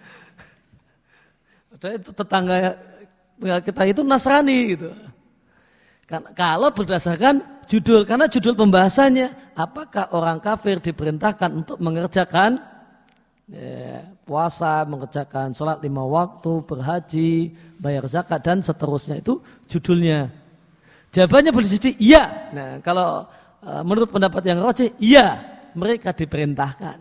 Ada itu tetangga kita itu Nasrani gitu. Kalau berdasarkan judul, karena judul pembahasannya apakah orang kafir diperintahkan untuk mengerjakan puasa, mengerjakan sholat 5 waktu, berhaji, bayar zakat dan seterusnya, itu judulnya. Jawabannya boleh jadi iya. Nah, kalau menurut pendapat yang rajih, iya, mereka diperintahkan.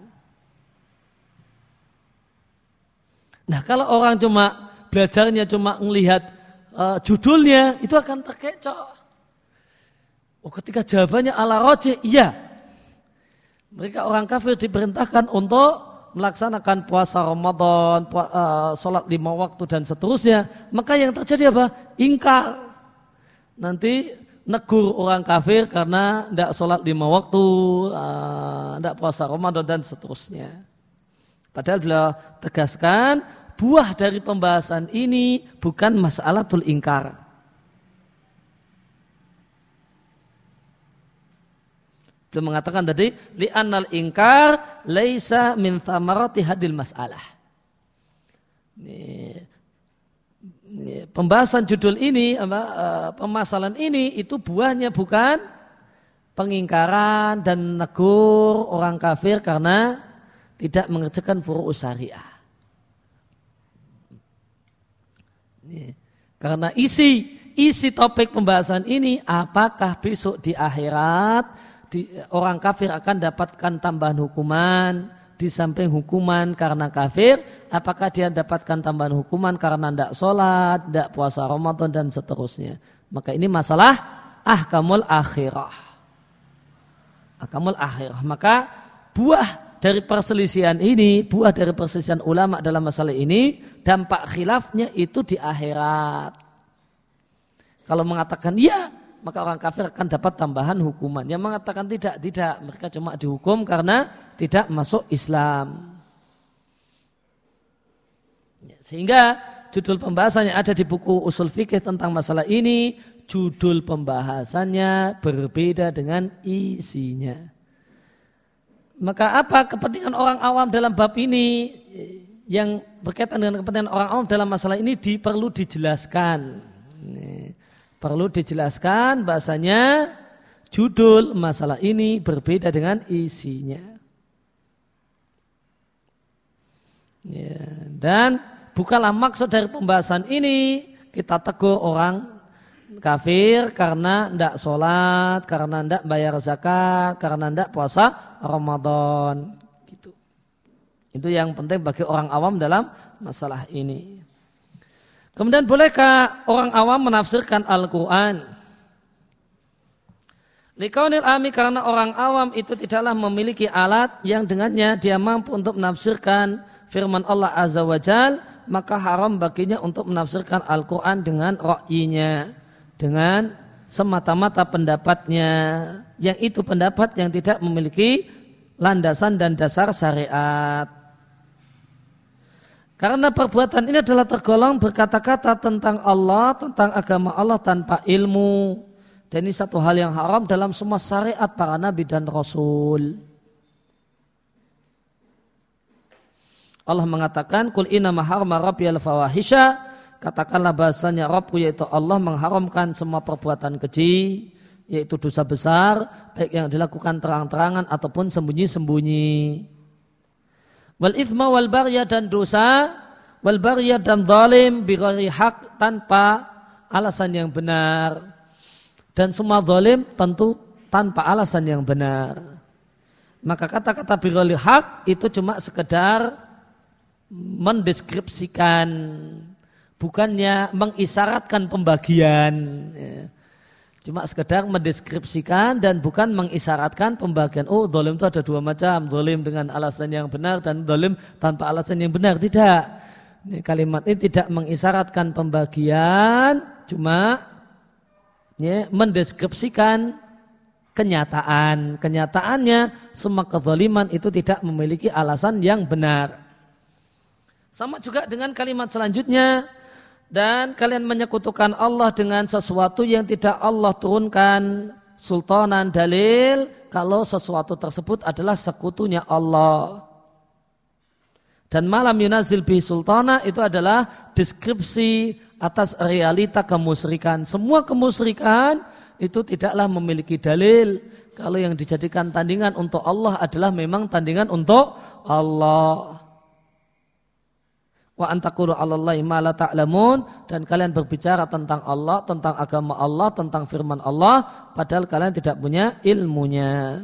Nah, kalau orang cuma belajarnya cuma melihat judulnya, itu akan terkecoh. Oh, ketika jawabannya ala rajih, iya, mereka orang kafir diperintahkan untuk melaksanakan puasa Ramadan, sholat 5 waktu dan seterusnya, maka yang terjadi apa? Ingkar. Nanti negur orang kafir karena tidak sholat 5 waktu, tidak puasa Ramadan dan seterusnya. Padahal beliau tegaskan buah dari pembahasan ini bukan mas'alatul ingkar. Beliau mengatakan tadi li'annal ingkar laisa min thamarati hadil mas'alah. Pembahasan judul ini, permasalahan ini itu buahnya bukan pengingkaran dan negur orang kafir karena tidak mengerjakan furu' syariah. Karena isi topik pembahasan ini apakah besok di akhirat orang kafir akan dapatkan tambahan hukuman di samping hukuman karena kafir, apakah dia dapatkan tambahan hukuman karena tidak sholat, tidak puasa Ramadan dan seterusnya. Maka ini masalah ahkamul akhirah. Ahkamul akhirah. Maka buah dari perselisihan ini, buah dari perselisihan ulama dalam masalah ini, dampak khilafnya itu di akhirat. Kalau mengatakan ya, maka orang kafir akan dapat tambahan hukuman. Yang mengatakan tidak, mereka cuma dihukum karena tidak masuk Islam. Sehingga judul pembahasan yang ada di buku usul fikih tentang masalah ini, judul pembahasannya berbeda dengan isinya. Maka apa kepentingan orang awam dalam bab ini? Yang berkaitan dengan kepentingan orang awam dalam masalah ini perlu dijelaskan. Perlu dijelaskan bahasanya judul masalah ini berbeda dengan isinya. Dan bukanlah maksud dari pembahasan ini kita tegur orang kafir karena tidak sholat, karena tidak bayar zakat, karena tidak puasa Ramadan. Gitu. Itu yang penting bagi orang awam dalam masalah ini. Kemudian bolehkah orang awam menafsirkan Al-Quran? Likaunil ami, karena orang awam itu tidaklah memiliki alat yang dengannya dia mampu untuk menafsirkan firman Allah Azza wa Jal, maka haram baginya untuk menafsirkan Al-Quran dengan ra'yinya, dengan semata-mata pendapatnya, yang itu pendapat yang tidak memiliki landasan dan dasar syariat. Karena perbuatan ini adalah tergolong berkata-kata tentang Allah, tentang agama Allah tanpa ilmu. Dan ini satu hal yang haram dalam semua syariat para nabi dan rasul. Allah mengatakan, Qul innama harama rabbiyal fawahisha, katakanlah bahasanya Rabbku yaitu Allah mengharamkan semua perbuatan keji, yaitu dosa besar, baik yang dilakukan terang-terangan ataupun sembunyi-sembunyi. Wal itsma wal baghya, dan dosa, wal baghya dan zalim bighairi haq, tanpa alasan yang benar. Dan semua zalim tentu tanpa alasan yang benar. Maka kata-kata bighairi haq itu cuma sekedar mendeskripsikan, bukannya mengisyaratkan pembagian. Cuma sekedar mendeskripsikan dan bukan mengisyaratkan pembagian. Oh, zalim itu ada dua macam, zalim dengan alasan yang benar dan zalim tanpa alasan yang benar. Tidak. Ini kalimat ini tidak mengisyaratkan pembagian, cuma mendeskripsikan kenyataan. Kenyataannya semua kezaliman itu tidak memiliki alasan yang benar. Sama juga dengan kalimat selanjutnya, dan kalian menyekutukan Allah dengan sesuatu yang tidak Allah turunkan sultanan dalil kalau sesuatu tersebut adalah sekutunya Allah. Dan malam yunazil bihi sultana itu adalah deskripsi atas realita kemusyrikan. Semua kemusyrikan itu tidaklah memiliki dalil kalau yang dijadikan tandingan untuk Allah adalah memang tandingan untuk Allah. Wa antaqulu 'alallahi ma la ta'lamun, dan kalian berbicara tentang Allah, tentang agama Allah, tentang firman Allah padahal kalian tidak punya ilmunya.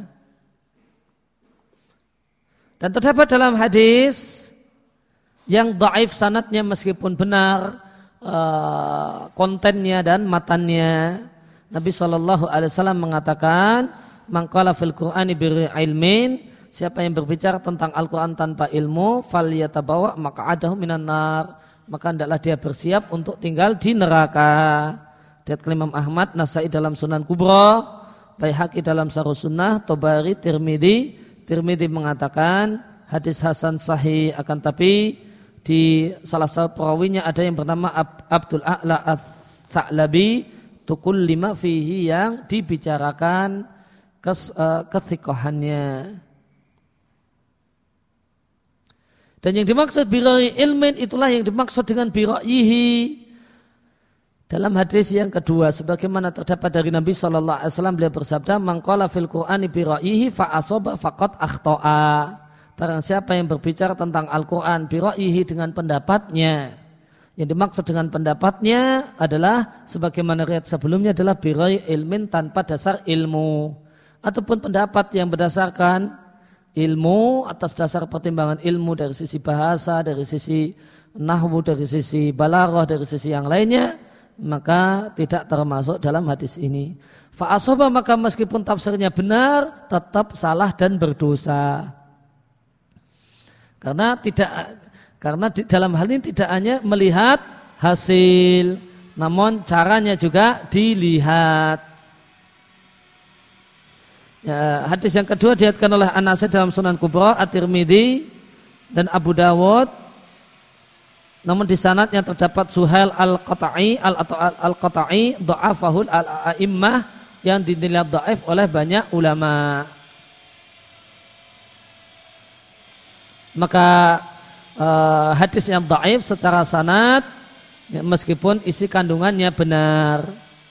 Dan terdapat dalam hadis yang dhaif sanadnya meskipun benar kontennya dan matannya, Nabi SAW mengatakan, man qala fil Qur'ani bi ilmin, siapa yang berbicara tentang Al-Quran tanpa ilmu, falyatabawa maq'adahu minan nar, maka hendaklah dia bersiap untuk tinggal di neraka. Lihat Imam Ahmad, Nasai dalam Sunan Kubra, Baihaqi dalam Syarh Sunnah, Tobari, Tirmidzi mengatakan hadis hasan sahih, akan tapi di salah satu perawinya ada yang bernama Abdul A'la Ats-Tsa'labi, tukul lima fihi, yang dibicarakan kesikohannya. Dan yang dimaksud bira'i ilmin itulah yang dimaksud dengan bira'yihi. Dalam hadis yang kedua, sebagaimana terdapat dari Nabi SAW, beliau bersabda, man qala fil Qur'ani bira'yihi fa'asaba faqad akhta'a. Barang siapa yang berbicara tentang Al-Quran bira'yihi, dengan pendapatnya. Yang dimaksud dengan pendapatnya adalah sebagaimana riwayat sebelumnya adalah bira'i ilmin, tanpa dasar ilmu. Ataupun pendapat yang berdasarkan ilmu atas dasar pertimbangan ilmu dari sisi bahasa, dari sisi nahwu, dari sisi balaghah, dari sisi yang lainnya, maka tidak termasuk dalam hadis ini. Fa'asaba, maka meskipun tafsirnya benar tetap salah dan berdosa. Karena di dalam hal ini tidak hanya melihat hasil, namun caranya juga dilihat. Ya, hadis yang kedua diriwayatkan oleh An-Nasai dalam Sunan Kubra, At-Tirmidzi dan Abu Dawud. Namun di sanadnya terdapat Suhail Al-Qata'i dha'afahul al-a'immah yang dinilai dhaif oleh banyak ulama. Maka hadis yang dhaif secara sanad ya, meskipun isi kandungannya benar.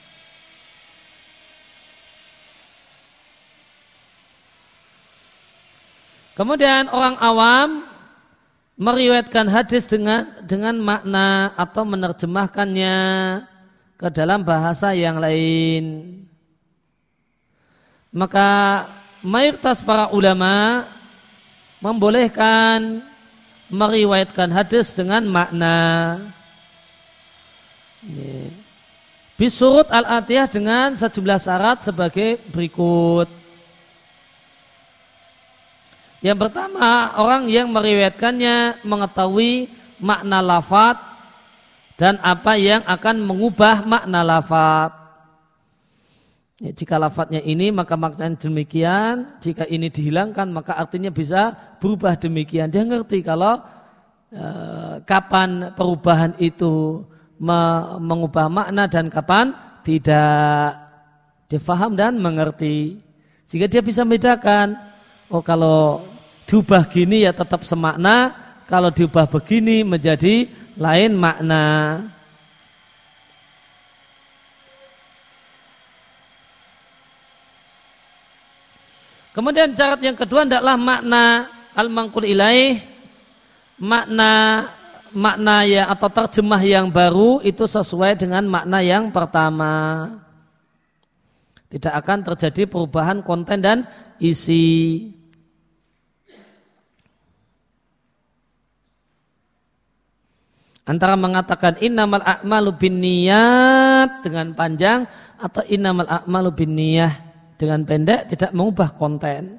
Kemudian orang awam meriwayatkan hadis dengan makna atau menerjemahkannya ke dalam bahasa yang lain. Maka mayoritas para ulama membolehkan meriwayatkan hadis dengan makna. Bisurut al-atiyah dengan sejumlah syarat sebagai berikut. Yang pertama, orang yang meriwayatkannya mengetahui makna lafaz dan apa yang akan mengubah makna lafaz. Ya, jika lafaznya ini maka maknanya demikian, jika ini dihilangkan maka artinya bisa berubah demikian. Dia ngerti kalau kapan perubahan itu mengubah makna dan kapan tidak. Dia faham dan mengerti. Sehingga dia bisa membedakan, oh kalau diubah gini ya tetap semakna, kalau diubah begini menjadi lain makna. Kemudian syarat yang kedua adalah makna al-manqul ilaih, makna ya atau terjemah yang baru itu sesuai dengan makna yang pertama. Tidak akan terjadi perubahan konten dan isi. Antara mengatakan innamal a'malu binniyat dengan panjang atau innamal a'malu binniyah dengan pendek tidak mengubah konten.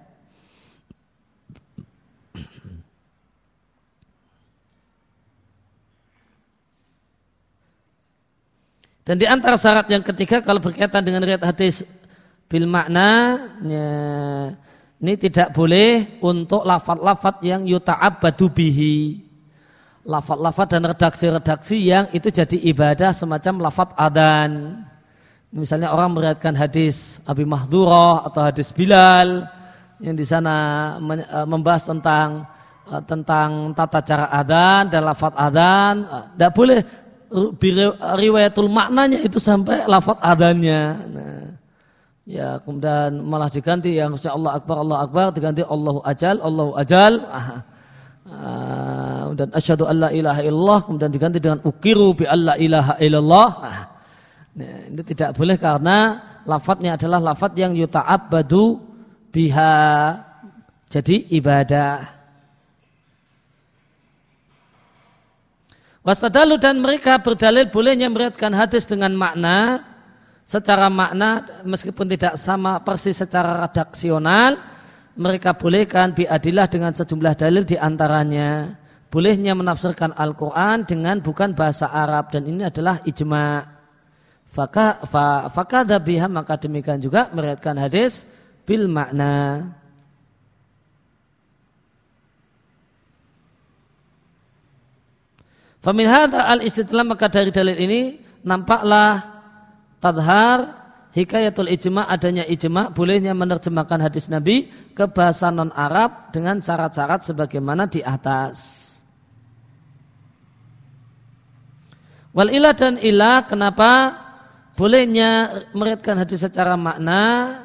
Dan di antara syarat yang ketiga kalau berkaitan dengan riwayat hadis bil makna, ya, ini tidak boleh untuk lafaz-lafaz yang yuta'abbadu bihi. Lafaz-lafaz dan redaksi-redaksi yang itu jadi ibadah semacam lafaz adzan. Misalnya orang meriwayatkan hadis Abi Mahdhurah atau hadis Bilal yang di sana membahas tentang tata cara adzan dan lafaz adzan. Tidak boleh riwayatul maknanya itu sampai lafaz adzannya. Nah, ya kemudian malah diganti yang harusnya Allah Akbar diganti Allahu Ajal. Dan asyhadu alla ilaha illallah kemudian diganti dengan ukiru bi alla ilaha illallah. Nah, itu tidak boleh karena lafadznya adalah lafadz yang yuta'abbadu biha, jadi ibadah. Wastadalu dan mereka berdalil bolehnya meriwayatkan hadis dengan makna secara makna meskipun tidak sama persis secara redaksional, mereka bolehkan biadilah dengan sejumlah dalil di antaranya. Bolehnya menafsirkan Al-Quran dengan bukan bahasa Arab dan ini adalah ijma'. Fakadha biha maka demikian juga meriwayatkan hadis bil makna. Famin hadza al-istidlal maka dari dalil ini nampaklah tadhar hikayatul ijma' adanya ijma' bolehnya menerjemahkan hadis Nabi ke bahasa non-Arab dengan syarat-syarat sebagaimana di atas. Wal ilah dan ilah kenapa bolehnya meriwayatkan hadis secara makna?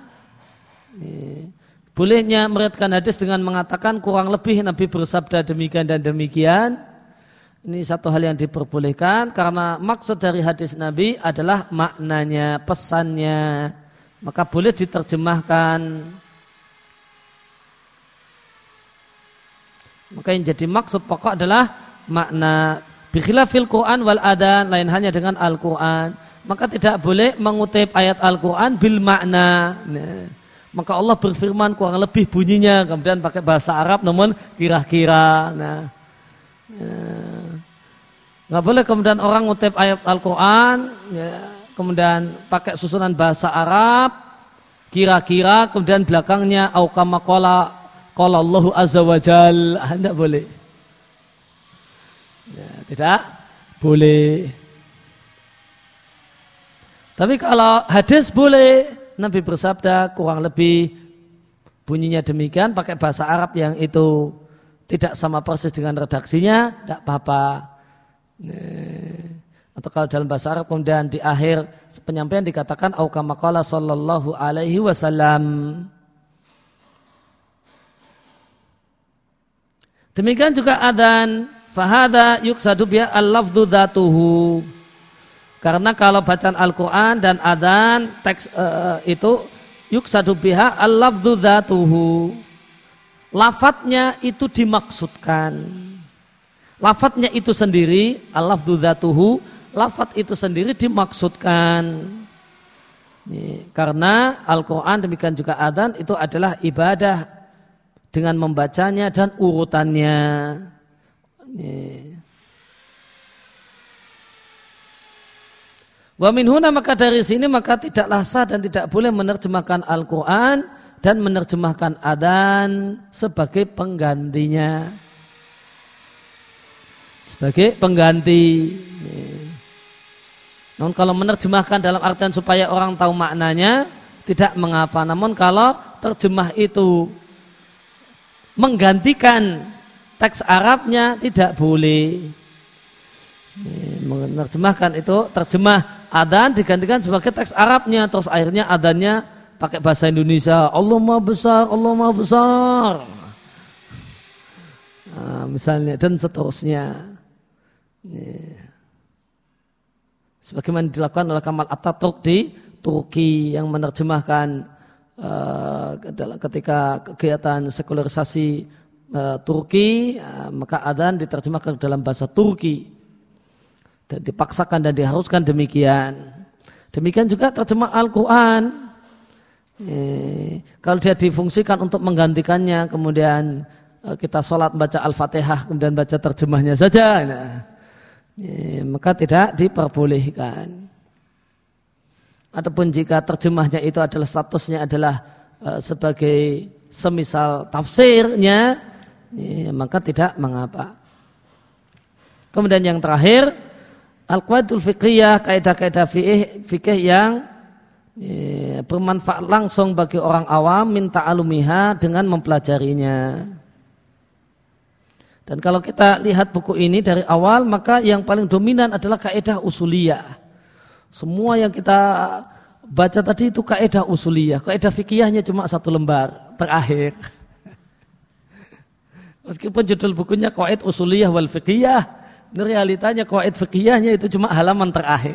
Bolehnya meriwayatkan hadis dengan mengatakan kurang lebih Nabi bersabda demikian dan demikian. Ini satu hal yang diperbolehkan karena maksud dari hadis Nabi adalah maknanya, pesannya. Maka boleh diterjemahkan. Maka yang jadi maksud pokok adalah makna. Bikhilafil Quran wal adan, lain hanya dengan Al-Quran. Maka tidak boleh mengutip ayat Al-Quran bil makna. Nah, Maka Allah berfirman kurang lebih bunyinya, kemudian pakai bahasa Arab namun kira-kira. Nah, nggak boleh kemudian orang ngutip ayat Al-Quran, ya, kemudian pakai susunan bahasa Arab, kira-kira, kemudian belakangnya au kama qala Allahu azza wa jalla. Tidak boleh. Ya, tidak boleh. Tapi kalau hadis boleh. Nabi bersabda kurang lebih bunyinya demikian, pakai bahasa Arab yang itu tidak sama persis dengan redaksinya, tidak apa-apa. Atau kalau dalam bahasa Arab kemudian di akhir penyampaian dikatakan au kama qala sallallahu alaihi wasallam. Demikian juga adzan, fahada yuqsadu biha al-lafdhu dzatuhu. Karena kalau bacaan Al-Quran dan adzan teks itu yuqsadu biha al-lafdhu dzatuhu. Lafadznya itu dimaksudkan. Lafadznya itu sendiri, al-lafdhu dzatuhu, lafadz itu sendiri dimaksudkan. Karena Al-Quran demikian juga adzan itu adalah ibadah dengan membacanya dan urutannya. Wa min huna, maka dari sini maka tidaklah sah dan tidak boleh menerjemahkan Al-Quran dan menerjemahkan adzan sebagai penggantinya. Sebagai pengganti. Namun kalau menerjemahkan dalam artian supaya orang tahu maknanya tidak mengapa. Namun kalau terjemah itu menggantikan teks Arabnya tidak boleh. Menerjemahkan itu terjemah adzan digantikan sebagai teks Arabnya, terus akhirnya adzannya pakai bahasa Indonesia, Allah Maha Besar, Allah Maha Besar, misalnya, dan seterusnya. Sebagaimana dilakukan oleh Kamal Atatürk di Turki yang menerjemahkan ketika kegiatan sekularisasi Turki, maka adzan diterjemahkan dalam bahasa Turki. Dan dipaksakan dan diharuskan demikian. Demikian juga terjemah Al-Quran. Kalau dia difungsikan untuk menggantikannya, kemudian kita sholat baca Al-Fatihah, kemudian baca terjemahnya saja, maka tidak diperbolehkan. Adapun jika terjemahnya itu adalah statusnya adalah sebagai semisal tafsirnya, maka tidak mengapa. Kemudian yang terakhir, al-qawaidul fiqhiyah, kaidah-kaidah fikih yang bermanfaat langsung bagi orang awam min ta'alumiha, dengan mempelajarinya. Dan kalau kita lihat buku ini dari awal, maka yang paling dominan adalah kaidah usuliyah. Semua yang kita baca tadi itu kaidah usuliyah. Kaidah fikihnya cuma 1 lembar terakhir. Meskipun judul bukunya Qawaid Usuliyah wal Fiqhiyah, ini realitanya qawaid fiqhiyahnya itu cuma halaman terakhir.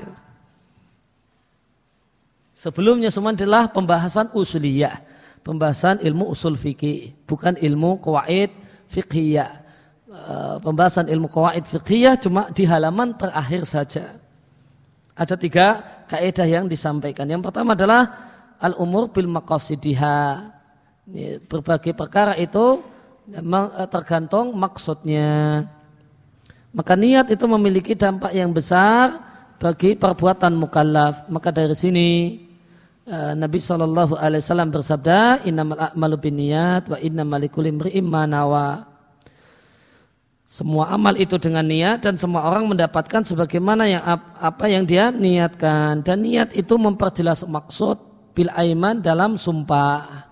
Sebelumnya semua adalah pembahasan usuliyah, pembahasan ilmu usul fikih, bukan ilmu qawaid fiqhiyah. Pembahasan ilmu qawaid fiqhiyah cuma di halaman terakhir saja. Ada 3 kaidah yang disampaikan. Yang pertama adalah al-umur bil maqasidiha. Berbagai perkara itu tergantung maksudnya. Maka niat itu memiliki dampak yang besar bagi perbuatan mukallaf. Maka dari sini Nabi SAW bersabda, innamal a'malu binniyat wa innamal likulli imri'in ma nawa. Semua amal itu dengan niat dan semua orang mendapatkan sebagaimana yang apa yang dia niatkan. Dan niat itu memperjelas maksud bil aiman dalam sumpah.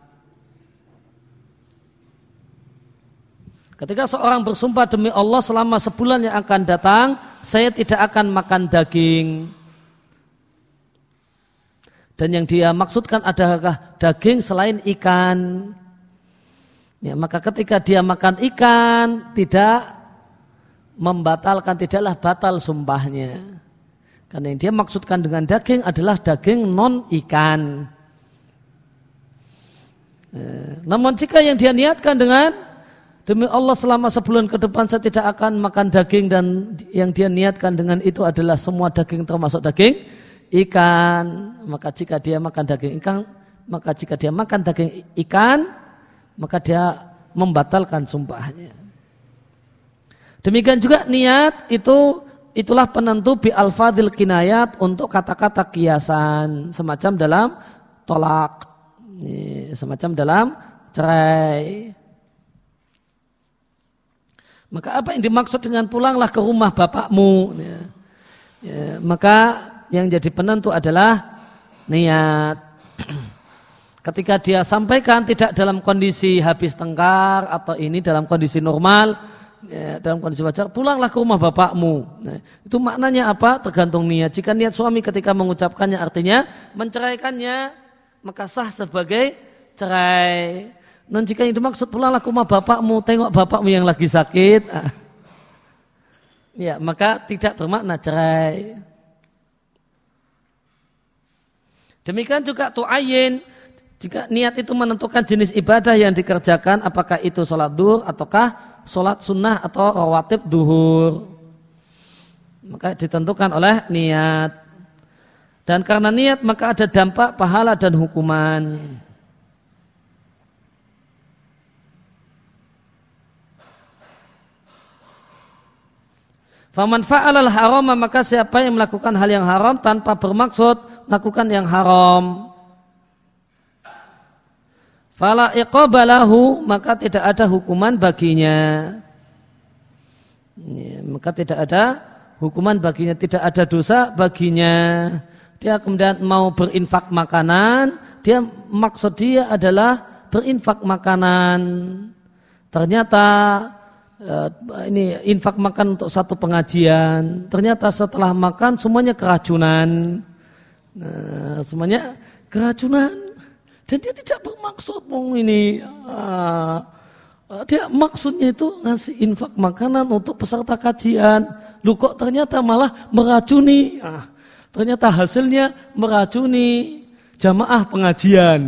Ketika seorang bersumpah demi Allah selama sebulan yang akan datang, saya tidak akan makan daging. Dan yang dia maksudkan adalah daging selain ikan. Ya, maka ketika dia makan ikan, tidak membatalkan, tidaklah batal sumpahnya. Karena yang dia maksudkan dengan daging adalah daging non ikan. Namun jika yang dia niatkan dengan demi Allah selama sebulan ke depan saya tidak akan makan daging, dan yang dia niatkan dengan itu adalah semua daging termasuk daging ikan, maka jika dia makan daging ikan maka jika dia makan daging ikan, maka dia membatalkan sumpahnya. Demikian juga niat itulah penentu bi alfadil kinayat untuk kata-kata kiasan semacam dalam tolak, semacam dalam cerai. Maka apa yang dimaksud dengan pulanglah ke rumah bapakmu? Maka yang jadi penentu adalah niat. Ketika dia sampaikan tidak dalam kondisi habis tengkar atau ini dalam kondisi normal, dalam kondisi wajar, pulanglah ke rumah bapakmu. Itu maknanya apa? Tergantung niat. Jika niat suami ketika mengucapkannya artinya menceraikannya, maka sah sebagai cerai. Dan jika yang dimaksud pulanglah ke rumah bapakmu, tengok bapakmu yang lagi sakit, ya maka tidak bermakna cerai. Demikian juga tu'ayyin, jika niat itu menentukan jenis ibadah yang dikerjakan, apakah itu sholat duhur ataukah sholat sunnah atau rawatib duhur, maka ditentukan oleh niat. Dan karena niat maka ada dampak pahala dan hukuman. Faman fa'alal haram, maka siapa yang melakukan hal yang haram tanpa bermaksud melakukan yang haram, fala iqabalahu, maka tidak ada hukuman baginya. Maka tidak ada hukuman baginya, tidak ada dosa baginya. Dia kemudian mau berinfak makanan, maksud dia adalah berinfak makanan. Ternyata ini infak makan untuk satu pengajian, ternyata setelah makan semuanya keracunan. Semuanya keracunan. Dan dia tidak bermaksud ini. Dia maksudnya itu ngasih infak makanan untuk peserta kajian. Lu kok ternyata malah meracuni. Ternyata hasilnya meracuni jamaah pengajian.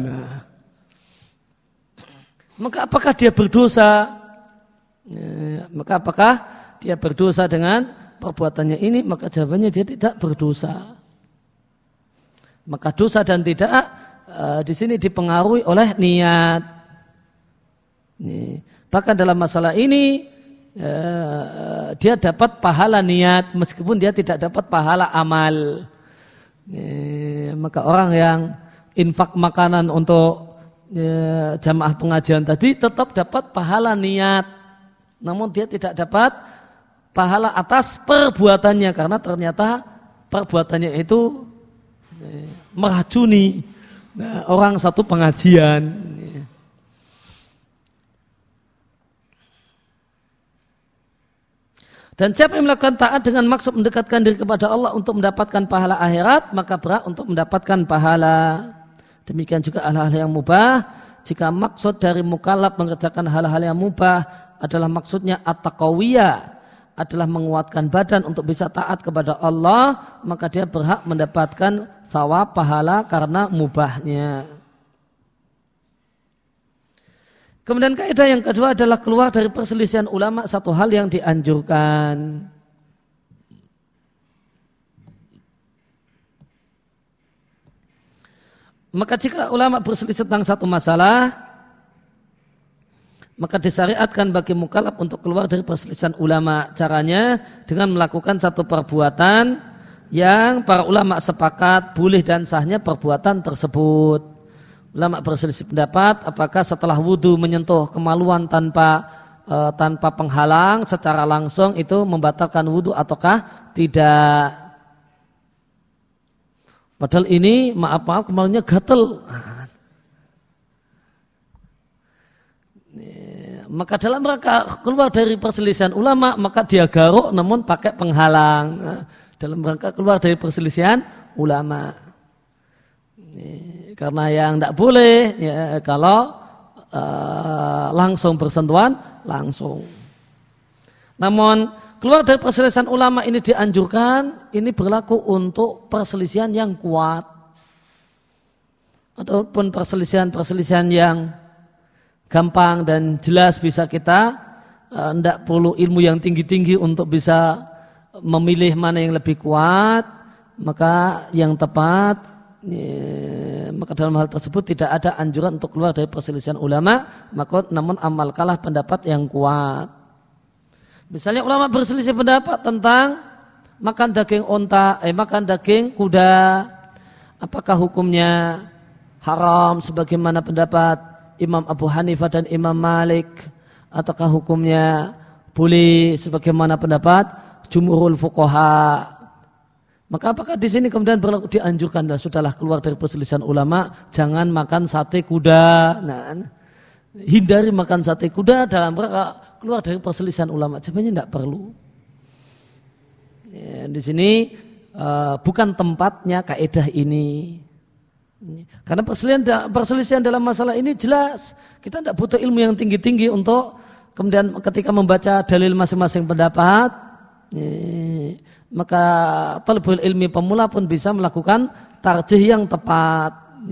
Maka apakah dia berdosa? Maka apakah dia berdosa dengan perbuatannya ini? Maka jawabannya dia tidak berdosa. Maka dosa dan tidak di sini dipengaruhi oleh niat. Bahkan dalam masalah ini dia dapat pahala niat meskipun dia tidak dapat pahala amal. Maka orang yang infak makanan untuk jamaah pengajian tadi tetap dapat pahala niat. Namun dia tidak dapat pahala atas perbuatannya karena ternyata perbuatannya itu meracuni orang satu pengajian. Dan siapa yang melakukan taat dengan maksud mendekatkan diri kepada Allah untuk mendapatkan pahala akhirat, maka berhak untuk mendapatkan pahala. Demikian juga hal-hal yang mubah. Jika maksud dari mukallaf mengerjakan hal-hal yang mubah adalah maksudnya at-taqawiyah, adalah menguatkan badan untuk bisa taat kepada Allah, maka dia berhak mendapatkan thawab pahala karena mubahnya. Kemudian kaidah yang kedua adalah keluar dari perselisihan ulama satu hal yang dianjurkan. Maka jika ulama berselisih tentang satu masalah, maka disyariatkan bagi mukallaf untuk keluar dari perselisihan ulama. Caranya dengan melakukan satu perbuatan yang para ulama sepakat boleh dan sahnya perbuatan tersebut. Ulama berselisih pendapat apakah setelah wudu menyentuh kemaluan tanpa penghalang secara langsung itu membatalkan wudu ataukah tidak. Padahal ini maaf kemaluannya gatel. Maka dalam rangka keluar dari perselisihan ulama, maka dia garuk namun pakai penghalang. Dalam rangka keluar dari perselisihan ulama. Karena yang tidak boleh ya, kalau langsung bersentuhan langsung. Namun keluar dari perselisihan ulama ini dianjurkan, ini berlaku untuk perselisihan yang kuat. Ataupun perselisihan yang gampang dan jelas bisa kita tidak perlu ilmu yang tinggi-tinggi untuk bisa memilih mana yang lebih kuat, maka yang tepat maka dalam hal tersebut tidak ada anjuran untuk keluar dari perselisihan ulama, maka namun amalkanlah pendapat yang kuat. Misalnya ulama berselisih pendapat tentang makan daging makan daging kuda, apakah hukumnya haram sebagaimana pendapat Imam Abu Hanifah dan Imam Malik, ataukah hukumnya boleh sebagaimana pendapat jumhurul fuqaha? Maka apakah di sini kemudian berlaku dianjurkan dan sudahlah keluar dari perselisihan ulama, jangan makan sate kuda. Nah, hindari makan sate kuda dalam rangka keluar dari perselisihan ulama. Jawabannya tidak perlu. Ya, di sini bukan tempatnya kaidah ini. Karena perselisihan dalam masalah ini jelas. Kita tidak butuh ilmu yang tinggi-tinggi untuk kemudian ketika membaca dalil masing-masing pendapat, maka talibul ilmi pemula pun bisa melakukan tarjih yang tepat.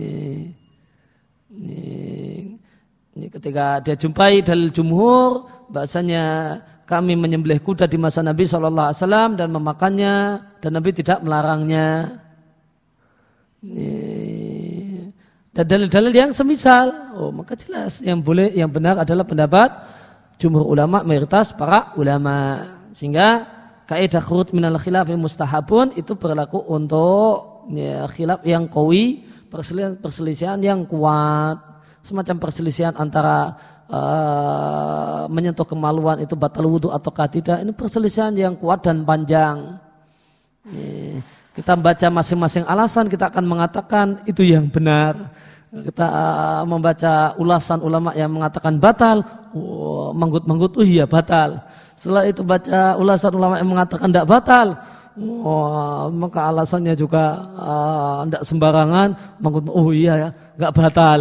Ini ketika dia jumpai dalil jumhur, bahasanya kami menyembelih kuda di masa Nabi SAW dan memakannya, dan Nabi tidak melarangnya. Dan dalil-dalil yang semisal, maka jelas yang benar adalah pendapat jumhur ulama, mayoritas para ulama. Sehingga kaidah khuruj minal khilaf mustahabun itu berlaku untuk khilaf yang qawi, perselisihan yang kuat, semacam perselisihan antara menyentuh kemaluan itu batal wudu atau tidak. Ini perselisihan yang kuat dan panjang. Kita baca masing-masing alasan, kita akan mengatakan itu yang benar. Kita membaca ulasan ulama yang mengatakan batal, manggut-manggut, iya batal. Setelah itu baca ulasan ulama yang mengatakan tidak batal, maka alasannya juga tidak sembarangan, manggut, iya ya, nggak batal.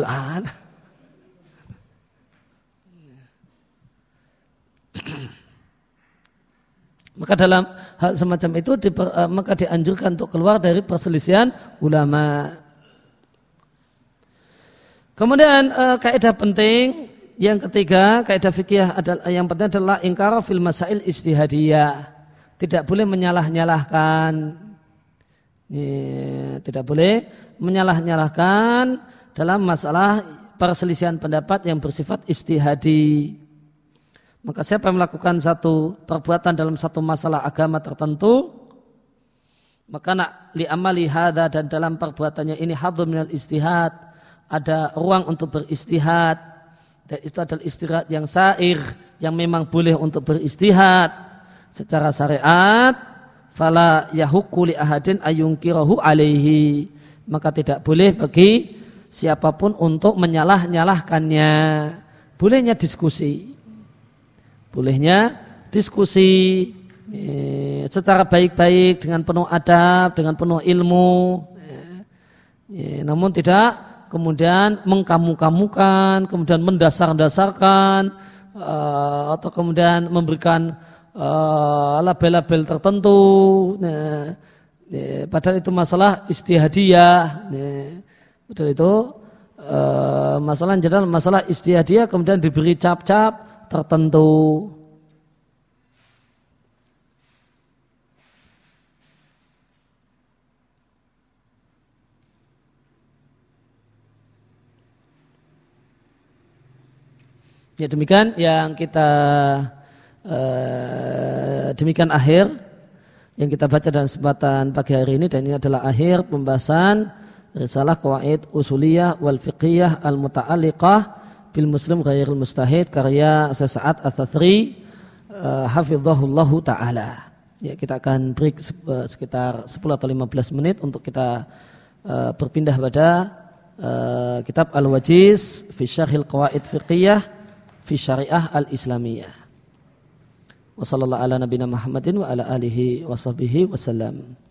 Maka dalam hal semacam itu maka dianjurkan untuk keluar dari perselisihan ulama. Kemudian kaidah penting yang ketiga, kaidah fikih yang penting adalah ingkar fil masail ijtihadiyah. Tidak boleh menyalah-nyalahkan. Tidak boleh menyalah-nyalahkan dalam masalah perselisihan pendapat yang bersifat ijtihadi. Maka siapa yang melakukan satu perbuatan dalam satu masalah agama tertentu, maka li amali hadza, dan dalam perbuatannya ini hadzun minal ijtihad, ada ruang untuk beristihad, dan itu adalah istihad yang sair, yang memang boleh untuk beristihad secara syariat, fala yahukku li ahadin ayunkirahu alaihi, maka tidak boleh bagi siapapun untuk menyalah-nyalahkannya. Bolehnya diskusi. Bolehnya diskusi secara baik-baik, dengan penuh adab, dengan penuh ilmu, namun tidak kemudian mengkamu-kamukan, kemudian mendasar-dasarkan, atau kemudian memberikan label-label tertentu. Padahal itu masalah ijtihadiyah. Padahal itu masalah ijtihadiyah, kemudian diberi cap-cap tertentu. Ya, demikian yang kita demikian akhir yang kita baca dalam kesempatan pagi hari ini, dan ini adalah akhir pembahasan risalah qawaid usuliyah wal fiqhiyah al muta'alliqah bil muslim ghairil mustahid karya Sa'ad Ats-Tsatri hafizahullahu taala. Ya, kita akan break sekitar 10 atau 15 menit untuk kita berpindah pada kitab Al-Wajiz fi Syarhil Qawaid Fiqhiyah fi Syariah Al-Islamiyah. Wa sallallahu ala nabiyina Muhammadin wa ala alihi wa sahbihi wasallam.